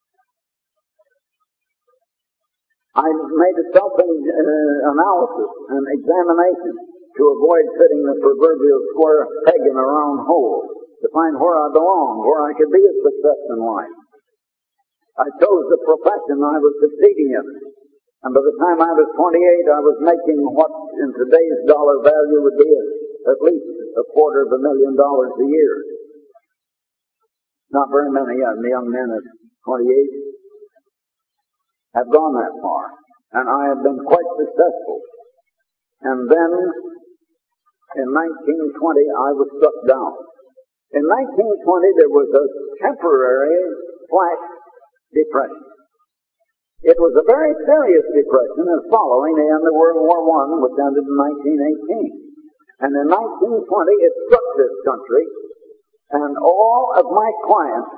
I made a self-analysis and examination to avoid fitting the proverbial square peg in a round hole, to find where I belong, where I could be a success in life. I chose the profession I was succeeding in. And by the time I was twenty-eight, I was making what in today's dollar value would be at least a quarter of a million dollars a year. Not very many of the young men at twenty-eight have gone that far. And I have been quite successful. And then, in nineteen twenty, I was struck down. In nineteen twenty, there was a temporary flash depression. It was a very serious depression as following the end of World War One, which ended in nineteen eighteen. And in nineteen twenty, it struck this country, and all of my clients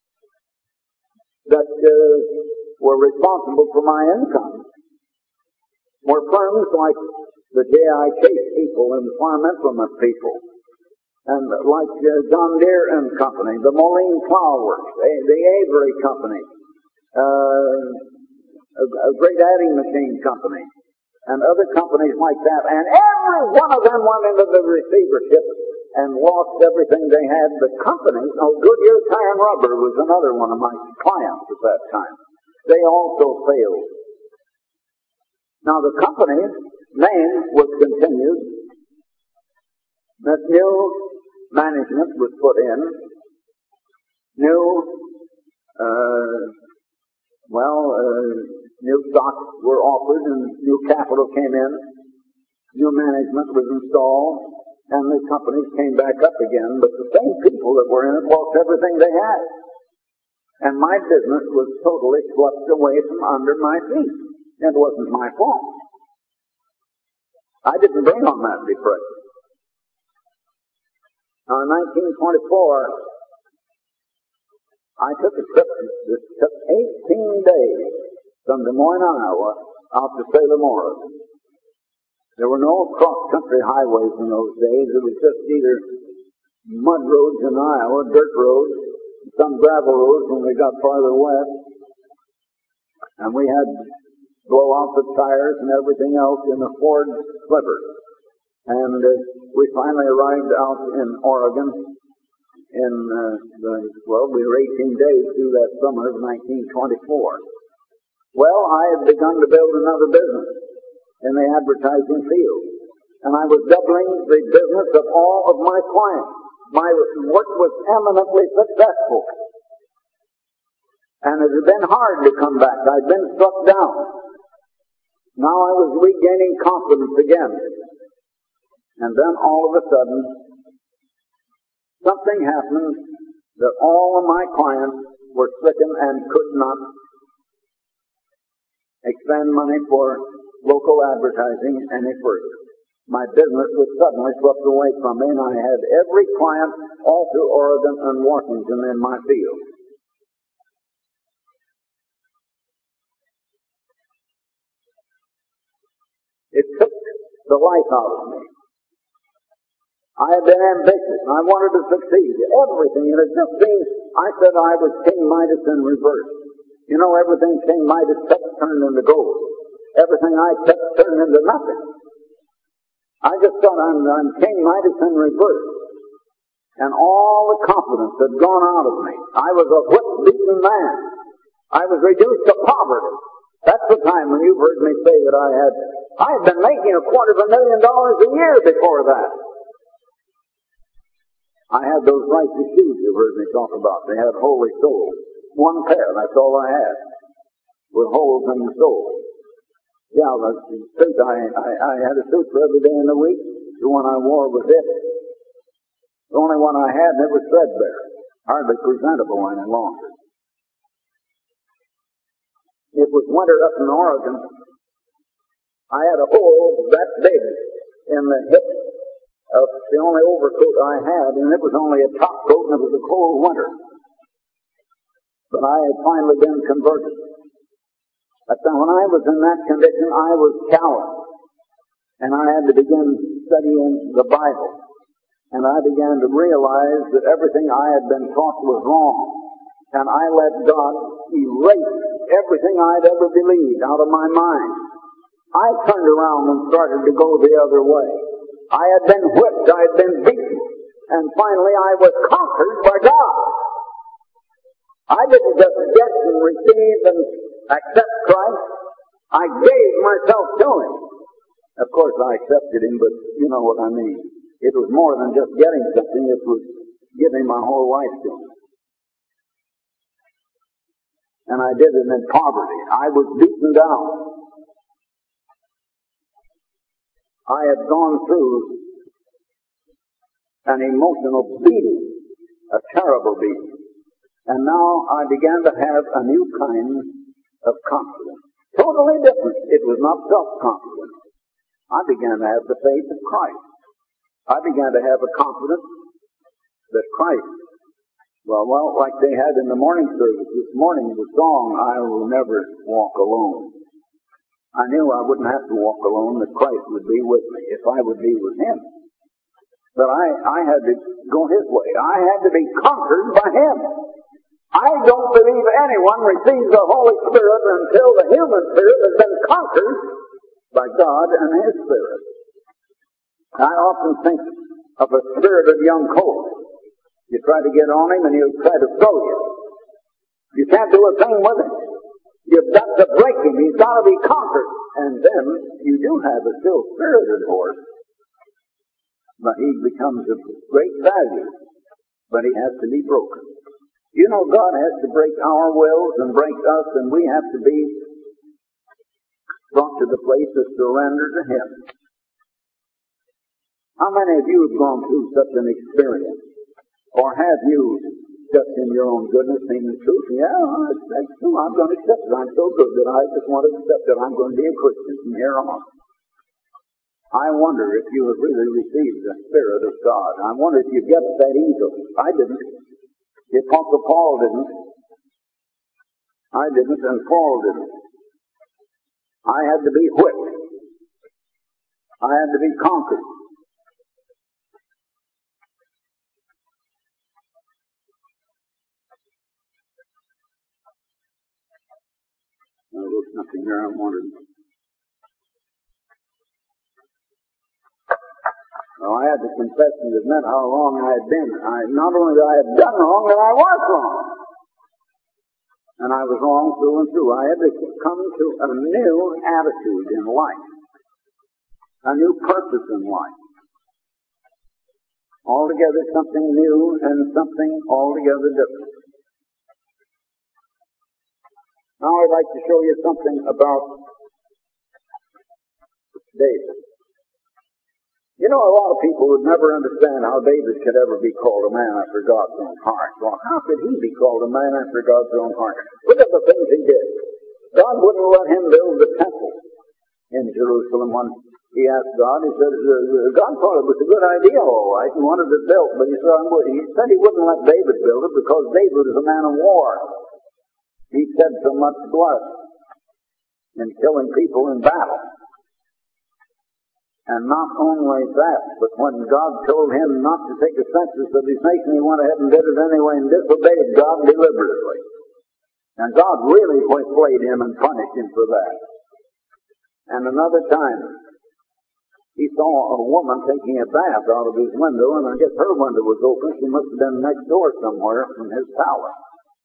that uh, were responsible for my income were firms like the J I Chase people and Farm Implement people, and like uh, John Deere and Company, the Moline Plow Works, the, the Avery Company, uh, a, a great adding machine company, and other companies like that. And every one of them went into the receivership and lost everything they had. The companies, oh, Goodyear Tire and Rubber was another one of my clients at that time. They also failed. Now the company's name was continued. That new management was put in. New, uh, well, uh, new stocks were offered and new capital came in. New management was installed and the companies came back up again. But the same people that were in it lost everything they had. And my business was totally swept away from under my feet. It wasn't my fault. I didn't bring on that depression. Now, in nineteen twenty-four, I took a trip that took eighteen days from Des Moines, Iowa, out to Salem, Oregon. There were no cross-country highways in those days. It was just either mud roads in Iowa, dirt roads, some gravel roads when we got farther west. And we had blow-out tires and everything else in a Ford Clipper. And uh, we finally arrived out in Oregon in, uh, the, well, we were eighteen days through that summer of nineteen twenty-four. Well, I had begun to build another business in the advertising field. And I was doubling the business of all of my clients. My work was eminently successful. And it had been hard to come back. I'd been struck down. Now I was regaining confidence again. And then all of a sudden, something happened that all of my clients were stricken and could not expend money for local advertising any further. My business was suddenly swept away from me, and I had every client all through Oregon and Washington in my field. It took the life out of me. I had been ambitious, and I wanted to succeed. Everything, and it just seemed, I said I was King Midas in reverse. You know, everything King Midas touched turned into gold. Everything I touched turned into nothing. I just thought I'm, I'm King Midas in reverse. And all the confidence had gone out of me. I was a whip-beaten man. I was reduced to poverty. That's the time when you've heard me say that I had, I had been making a quarter of a million dollars a year before that. I had those righteous shoes you heard me talk about. They had holy soles. One pair, that's all I had, with holes in the sole. Yeah, the suit, I, I, I had a suit for every day in the week. The one I wore was it. The only one I had, and it was threadbare. hardly presentable any longer. It was winter up in Oregon. I had a hole that big in the hip of the only overcoat I had, and it was only a top coat, and it was a cold winter. But I had finally been converted. But then when I was in that condition, I was calloused, and I had to begin studying the Bible. And I began to realize that everything I had been taught was wrong. And I let God erase everything I'd ever believed out of my mind. I turned around and started to go the other way. I had been whipped, I had been beaten, and finally I was conquered by God. I didn't just get and receive and accept Christ. I gave myself to Him. Of course I accepted Him, but you know what I mean. It was more than just getting something, it was giving my whole life to Him. And I did it in poverty. I was beaten down. I had gone through an emotional beating, a terrible beating. And now I began to have a new kind of confidence. Totally different. It was not self-confidence. I began to have the faith of Christ. I began to have a confidence that Christ, well, well, like they had in the morning service this morning, the song, I Will Never Walk Alone. I knew I wouldn't have to walk alone, that Christ would be with me if I would be with Him. But I, I had to go His way. I had to be conquered by Him. I don't believe anyone receives the Holy Spirit until the human spirit has been conquered by God and His Spirit. I often think of a spirited young colt. You try to get on him and he'll try to throw you. You can't do a thing with him. You've got to break him. He's got to be conquered. And then you do have a still spirited horse. But he becomes of great value. But he has to be broken. You know, God has to break our wills and break us, and we have to be brought to the place of surrender to Him. How many of you have gone through such an experience? Or have you, just in your own goodness, saying the truth? Yeah, that's true. I'm going to accept it. I'm so good that I just want to accept it. I'm going to be a Christian from here on. I wonder if you have really received the Spirit of God. I wonder if you get it that easily. I didn't. The Apostle Paul didn't. I didn't, and Paul didn't. I had to be whipped. I had to be conquered. Oh, there's nothing there. I'm wondering. Well, I had to confess and admit how wrong I had been. I, not only that I had done wrong, but I was wrong. And I was wrong through and through. I had to come to a new attitude in life. A new purpose in life. Altogether something new and something altogether different. Now I'd like to show you something about David. You know, a lot of people would never understand how David could ever be called a man after God's own heart. Well, how could he be called a man after God's own heart? Look at the things he did. God wouldn't let him build the temple in Jerusalem when he asked God. He said, God thought it was a good idea, all right, and wanted it built, but he said, he said he wouldn't let David build it because David is a man of war. He shed so much blood in killing people in battle. And not only that, but when God told him not to take a census of his nation, he went ahead and did it anyway and disobeyed God deliberately. And God really flayed him and punished him for that. And another time, he saw a woman taking a bath out of his window, and I guess her window was open. She must have been next door somewhere from his palace.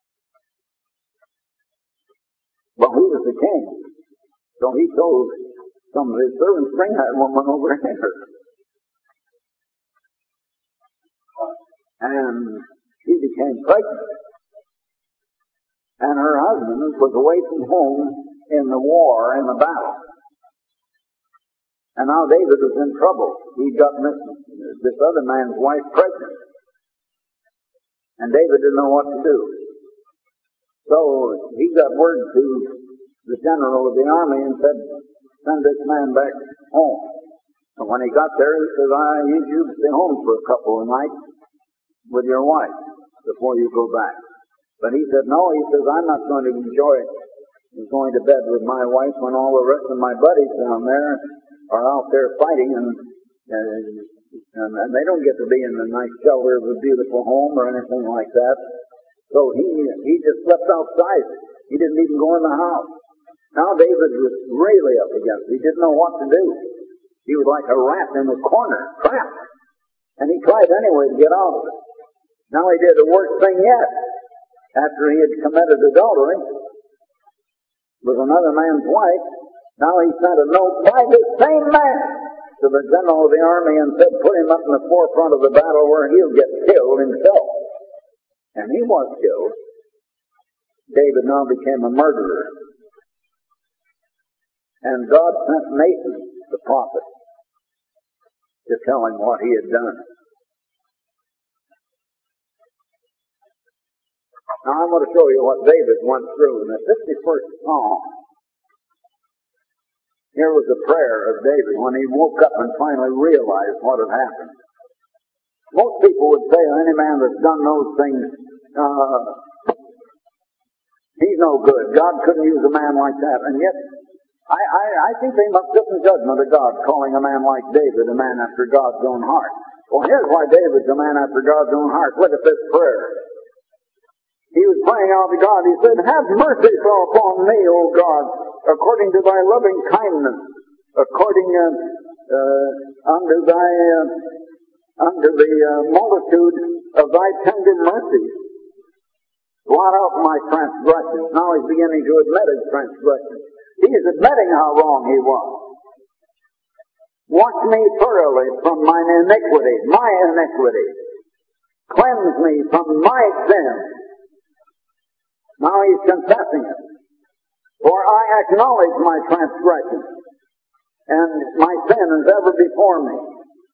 But he was the king. So he told some of his servants, bring that woman over here. And she became pregnant. And her husband was away from home in the war, in the battle. And now David was in trouble. He got this, this other man's wife pregnant. And David didn't know what to do. So he got word to the general of the army and said, send this man back home. And when he got there, he said, I need you to stay home for a couple of nights with your wife before you go back. But he said, no, he says, I'm not going to enjoy going to bed with my wife when all the rest of my buddies down there are out there fighting and, and, and, and they don't get to be in a nice shelter of a beautiful home or anything like that. So he, he just slept outside. He didn't even go in the house. Now David was really up against it. He didn't know what to do. He was like a rat in a corner, trapped. And he tried anyway to get out of it. Now he did the worst thing yet. After he had committed adultery with another man's wife, now he sent a note by this same man to the general of the army and said, put him up in the forefront of the battle where he'll get killed himself. And he was killed. David now became a murderer. And God sent Nathan, the prophet, to tell him what he had done. Now I'm going to show you what David went through in the fifty-first Psalm. Here was a prayer of David when he woke up and finally realized what had happened. Most people would say any man that's done those things, uh, he's no good. God couldn't use a man like that. And yet, I, I, I think they must sit in judgment of God, calling a man like David a man after God's own heart. Well, here's why David's a man after God's own heart. Look at this prayer. He was praying out to God. He said, have mercy upon me, O God, according to thy loving kindness, according uh, uh, unto thy uh, unto the uh, multitude of thy tender mercies. Blot out my transgressions. Now he's beginning to admit his transgressions. He is admitting how wrong he was. Wash me thoroughly from mine iniquity, my iniquity. Cleanse me from my sin. Now he's confessing it. For I acknowledge my transgression, and my sin is ever before me.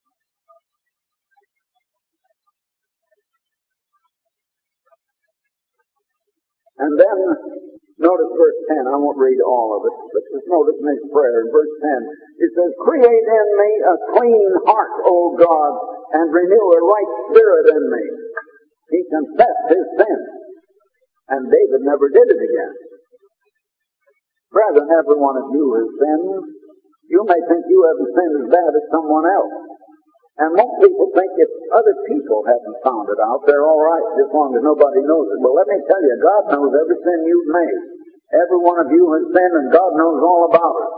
And then, notice verse ten. I won't read all of it, but just notice in his prayer in verse ten. It says, create in me a clean heart, O God, and renew a right spirit in me. He confessed his sin. And David never did it again. Brethren, every one of you has sinned. You may think you haven't sinned as bad as someone else. And most people think if other people haven't found it out, they're all right, as long as nobody knows it. Well, let me tell you, God knows every sin you've made. Every one of you has sinned, and God knows all about it.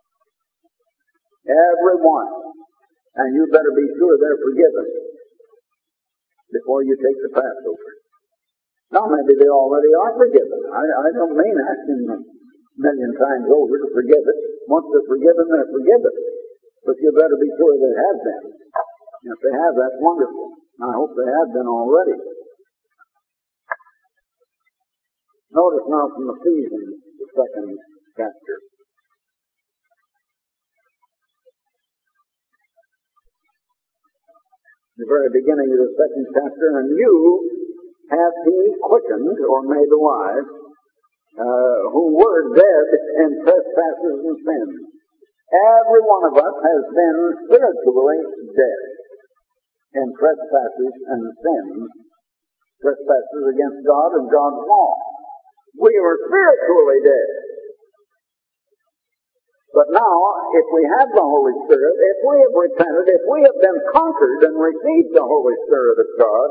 Every one. And you better be sure they're forgiven before you take the Passover. Now, maybe they already are forgiven. I, I don't mean asking them a million times over to forgive it. Once they're forgiven, they're forgiven. But you better be sure they have been. If they have, that's wonderful. I hope they have been already. Notice now from Ephesians, the second chapter. The very beginning of the second chapter, and you hath he quickened, or made alive, uh, who were dead in trespasses and sins. Every one of us has been spiritually dead in trespasses and sins, trespasses against God and God's law. We were spiritually dead. But now, if we have the Holy Spirit, if we have repented, if we have been conquered and received the Holy Spirit of God,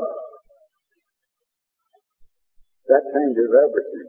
that changes everything.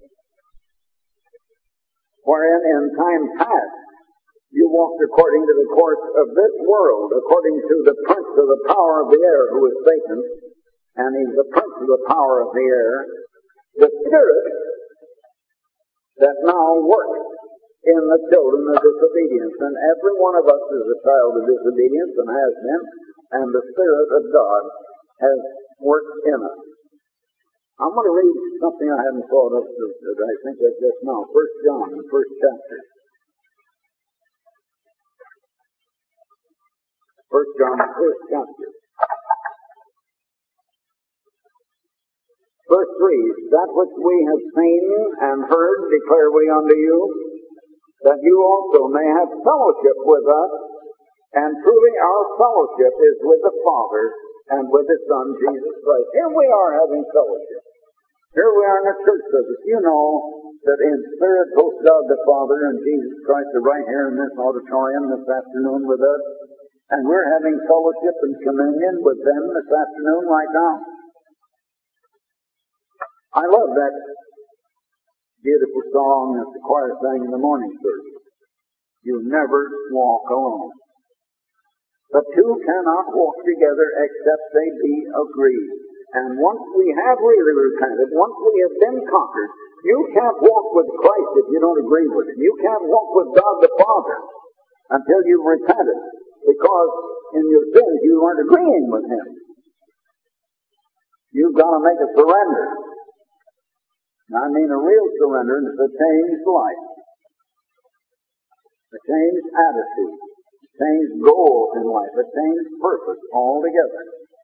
Wherein in time past, you walked according to the course of this world, according to the prince of the power of the air, who is Satan, and he's the prince of the power of the air, the spirit that now works in the children of disobedience. And every one of us is a child of disobedience and has been, and the Spirit of God has worked in us. I'm going to read something I haven't thought of that I think of just now. First John, the first chapter. First John, the first chapter. three, that which we have seen and heard declare we unto you, that you also may have fellowship with us, and truly our fellowship is with the Father and with His Son, Jesus Christ. Here we are having fellowship. Here we are in a church service. You know that in spirit both God the Father and Jesus Christ are right here in this auditorium this afternoon with us, and we're having fellowship and communion with them this afternoon right now. I love that beautiful song that the choir sang in the morning service. You never walk alone. The two cannot walk together except they be agreed. And once we have really repented, once we have been conquered, you can't walk with Christ if you don't agree with Him. You can't walk with God the Father until you've repented, because in your sins you aren't agreeing with Him. You've got to make a surrender. I mean a real surrender, and it's a changed life, a changed attitude, a changed goal in life, a changed purpose altogether.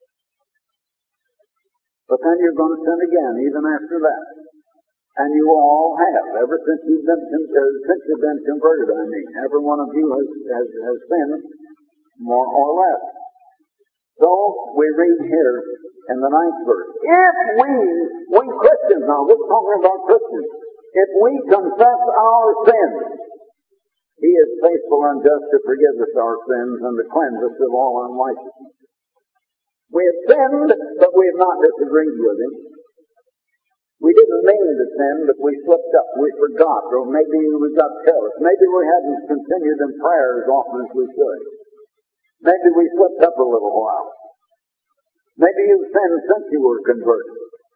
But then you're going to sin again, even after that. And you all have, ever since you've been, uh, since you've been converted, I mean. Every one of you has, has, has sinned, more or less. So, we read here in the ninth verse, if we, we Christians now, we're talking about Christians, if we confess our sins, He is faithful and just to forgive us our sins and to cleanse us of all unrighteousness. We have sinned, but we have not disagreed with Him. We didn't mean to sin, but we slipped up. We forgot, or maybe we got careless. Maybe we hadn't continued in prayer as often as we should. Maybe we slipped up a little while. Maybe you've sinned since you were converted.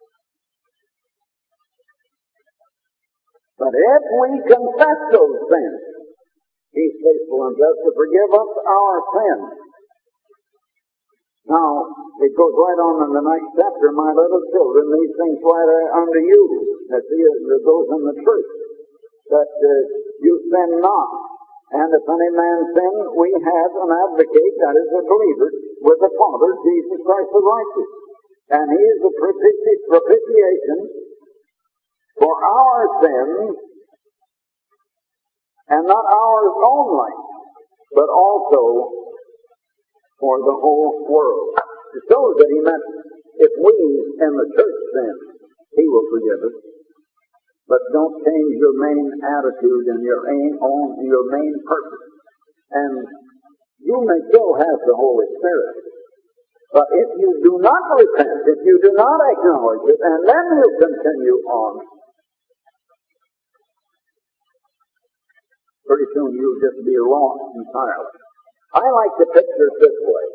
But if we confess those sins, He's faithful and just to forgive us our sins. Now, it goes right on in the ninth chapter, my little children, these things write unto you, that those in the church, that uh, you sin not. And if any man sin, we have an advocate, that is a believer, with the Father, Jesus Christ the righteous. And He is the propiti- propitiation for our sins, and not ours only, but also for the whole world. It shows that He meant if we in the church sin, He will forgive us. But don't change your main attitude and your aim on your main purpose. And you may still have the Holy Spirit. But if you do not repent, if you do not acknowledge it, and then you continue on, pretty soon you'll just be lost entirely. I like to picture it this way.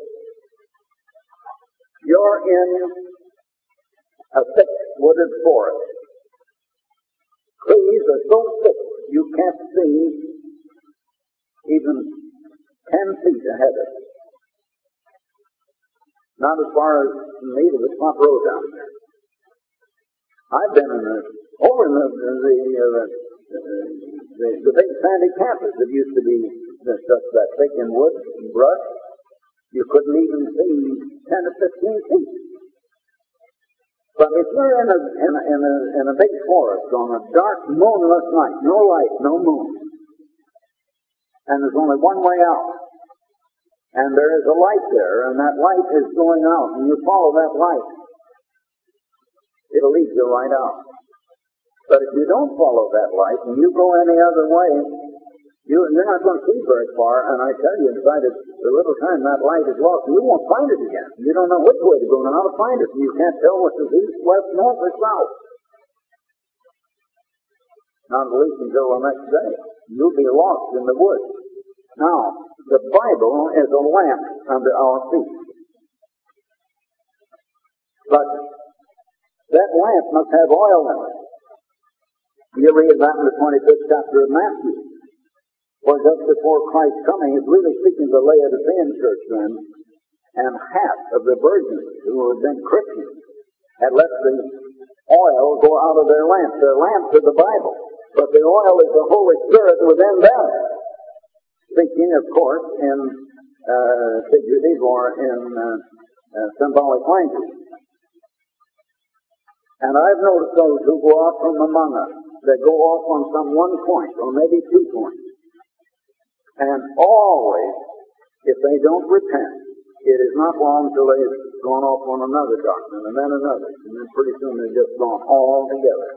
You're in a thick wooded forest. Trees are so thick you can't see even ten feet ahead of you. Not as far as the meat of the front row down there. I've been in the, over in the, the, uh, the, the big sandy campus that used to be the stuff that thick in wood and brush. You couldn't even see ten or fifteen feet. But if you're in a, in a, in a, in a big forest on a dark, moonless night, no light, no moon, and there's only one way out, and there is a light there, and that light is going out, and you follow that light, it'll lead you right out. But if you don't follow that light, and you go any other way, You, you're not going to see very far, and I tell you, inside of the little time that light is lost, you won't find it again. You don't know which way to go and how to find it, and you can't tell what's east, west, north, or south. Not at least until the next day. You'll be lost in the woods. Now, the Bible is a lamp unto our feet. But that lamp must have oil in it. You read that in the twenty-fifth chapter of Matthew. For just before Christ's coming, it's really speaking to the Laodicean church then, and half of the virgins who had been Christians had let the oil go out of their lamps. Their lamps are the Bible, but the oil is the Holy Spirit within them. Speaking, of course, in uh, figurative or in uh, uh, symbolic language. And I've noticed those who go out from among us, they go off on some one point, or maybe two points. And always, if they don't repent, it is not long till they've gone off on another doctrine, and then another, and then pretty soon they've just gone all together.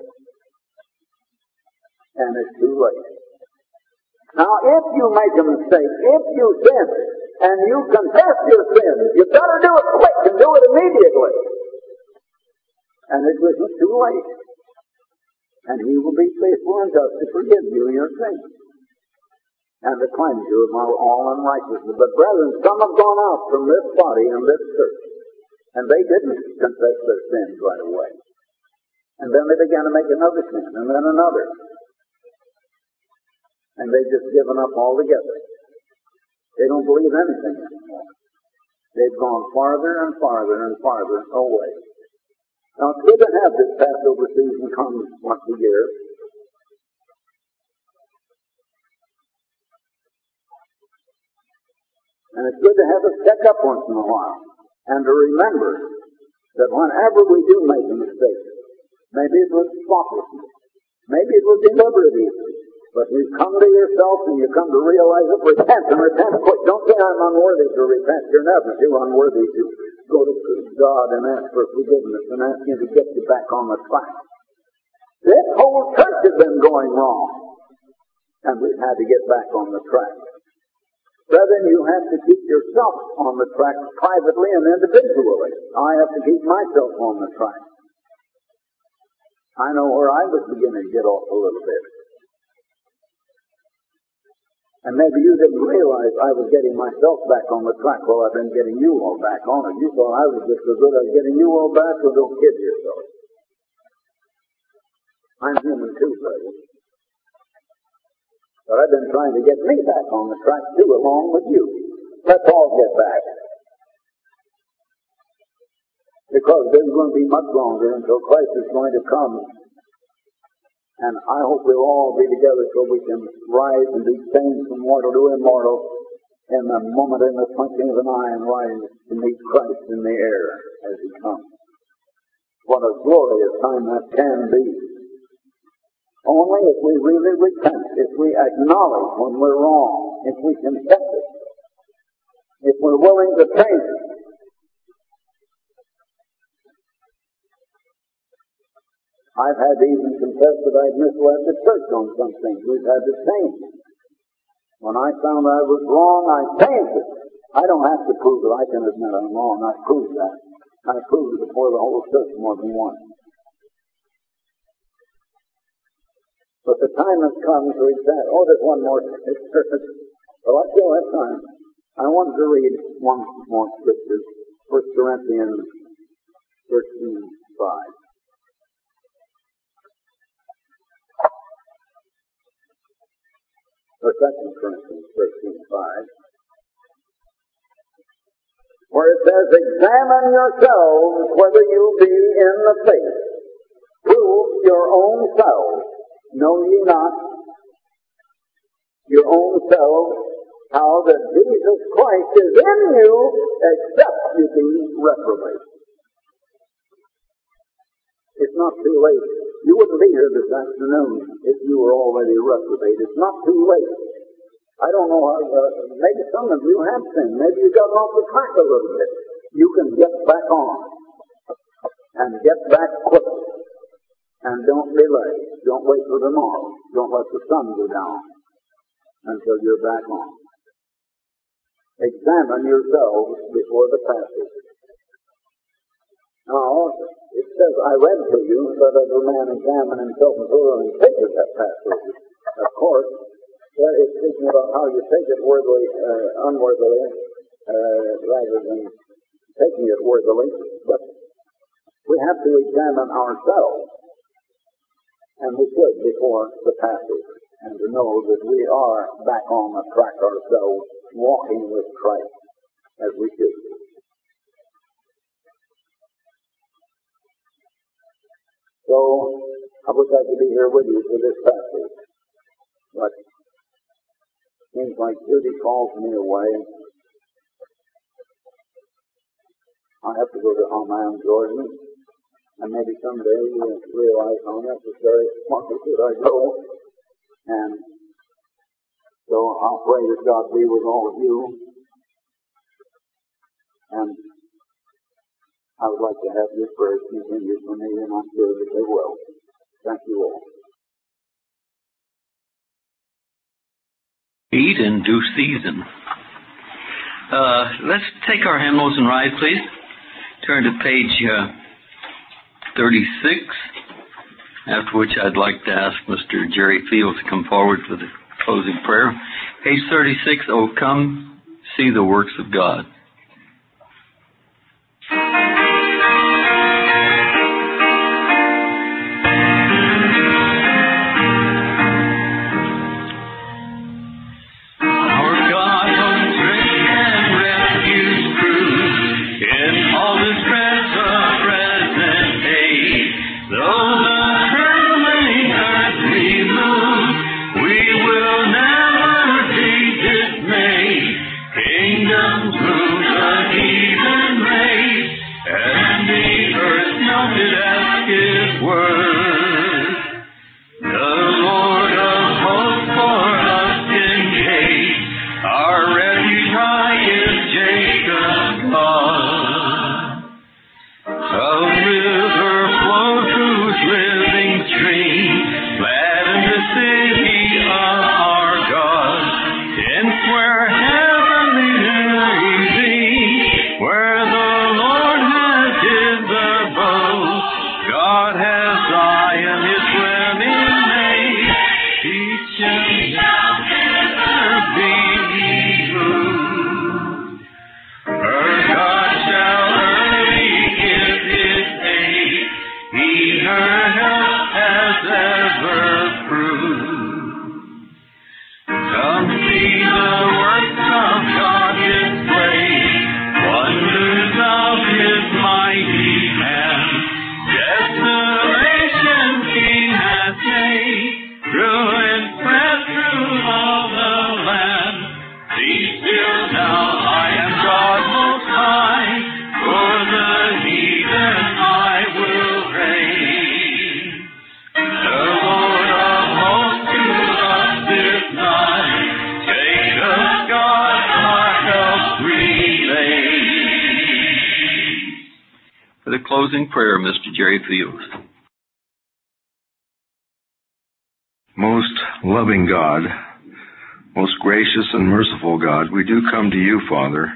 And it's too late. Now, if you make a mistake, if you sin, and you confess your sin, you better do it quick and do it immediately. And it isn't too late. And He will be faithful and just to forgive you your sins and to cleanse you of all unrighteousness. But brethren, some have gone out from this body and this church, and they didn't confess their sins right away. And then they began to make another sin, and then another. And they've just given up altogether. They don't believe anything anymore. They've gone farther and farther and farther away. Now, it's good to have this Passover season come once a year. And it's good to have us check up once in a while. And to remember that whenever we do make a mistake, maybe it was thoughtlessness, maybe it was deliberate even, but you come to yourself and you come to realize it, repent and repent quick. Don't say I'm unworthy to repent. You're never too unworthy to go to God and ask for forgiveness and ask Him to get you back on the track. This whole church has been going wrong, and we've had to get back on the track. Brethren, you have to keep yourself on the track privately and individually. I have to keep myself on the track. I know where I was beginning to get off a little bit. And maybe you didn't realize I was getting myself back on the track while I've been getting you all back on it. You thought I was just as good as getting you all back, so don't kid yourself. I'm human too, brother. But I've been trying to get me back on the track too, along with you. Let's all get back. Because there's going to be much longer until Christ is going to come. And I hope we'll all be together so we can rise and be changed from mortal to immortal in the moment, in the twinkling of an eye, and rise to meet Christ in the air as He comes. What a glorious time that can be. Only if we really repent, if we acknowledge when we're wrong, if we confess it, if we're willing to change it. I've had to even confess that I'd misled the church on some things. We've had to change. When I found I was wrong, I changed it. I don't have to prove it. I can admit I'm wrong. I proved that. I proved it before the whole church more than once. But the time has come to examine. Oh, there's one more. Well, I still have time. I wanted to read one more scripture. First Corinthians thirteen five. Or Second Corinthians thirteen five. Where it says, examine yourselves whether you be in the faith. Prove your own selves. Know ye not your own selves how that Jesus Christ is in you, except you be reprobate. It's not too late. You wouldn't be here this afternoon if you were already reprobate. It's not too late. I don't know how, uh, maybe some of you have sinned. Maybe you got off the track a little bit. You can get back on. And get back quick. And don't delay. Don't wait for tomorrow. Don't let the sun go down until you're back on. Examine yourselves before the passage. Now, it says, I read to you, let every man examine himself and thoroughly take it, that passage. Of course, that is speaking about how you take it worthily, uh, unworthily, uh, rather than taking it worthily. But we have to examine ourselves. And we should before the passage, and to know that we are back on the track ourselves, walking with Christ as we should. So, I wish I could be here with you for this passage, but it seems like duty calls me away. I have to go to Amman, Jordan. And maybe someday you'll realize how necessary it was that I go. And so I'll pray that God be with all of you. And I would like to have your prayers continued for me, and I'm sure that they will. Thank you all. Eat in due season. Uh, let's take our hymnals and rise, please. Turn to page uh, thirty-six, after which I'd like to ask Mister Jerry Fields to come forward for the closing prayer. Page thirty-six, Oh, come see the works of God. Closing prayer, Mister Jerry Fields. Most loving God, most gracious and merciful God, we do come to you, Father,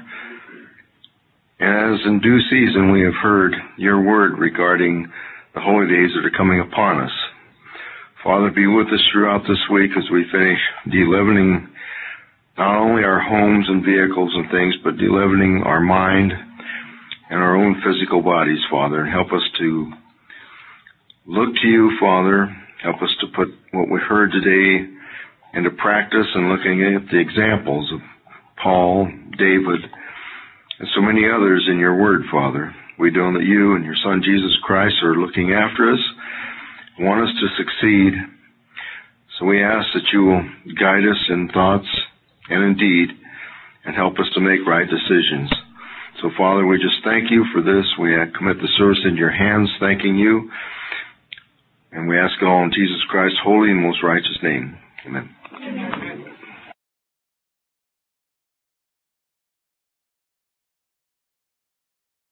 as in due season we have heard your word regarding the holy days that are coming upon us. Father, be with us throughout this week as we finish de-leavening not only our homes and vehicles and things, but de-leavening our mind and our own physical bodies, Father, and help us to look to you, Father. Help us to put what we heard today into practice and looking at the examples of Paul, David, and so many others in your word, Father. We know that you and your Son, Jesus Christ, are looking after us, want us to succeed. So we ask that you will guide us in thoughts and in deed and help us to make right decisions. So, Father, we just thank you for this. We commit the service in your hands, thanking you. And we ask it all in Jesus Christ's holy and most righteous name. Amen.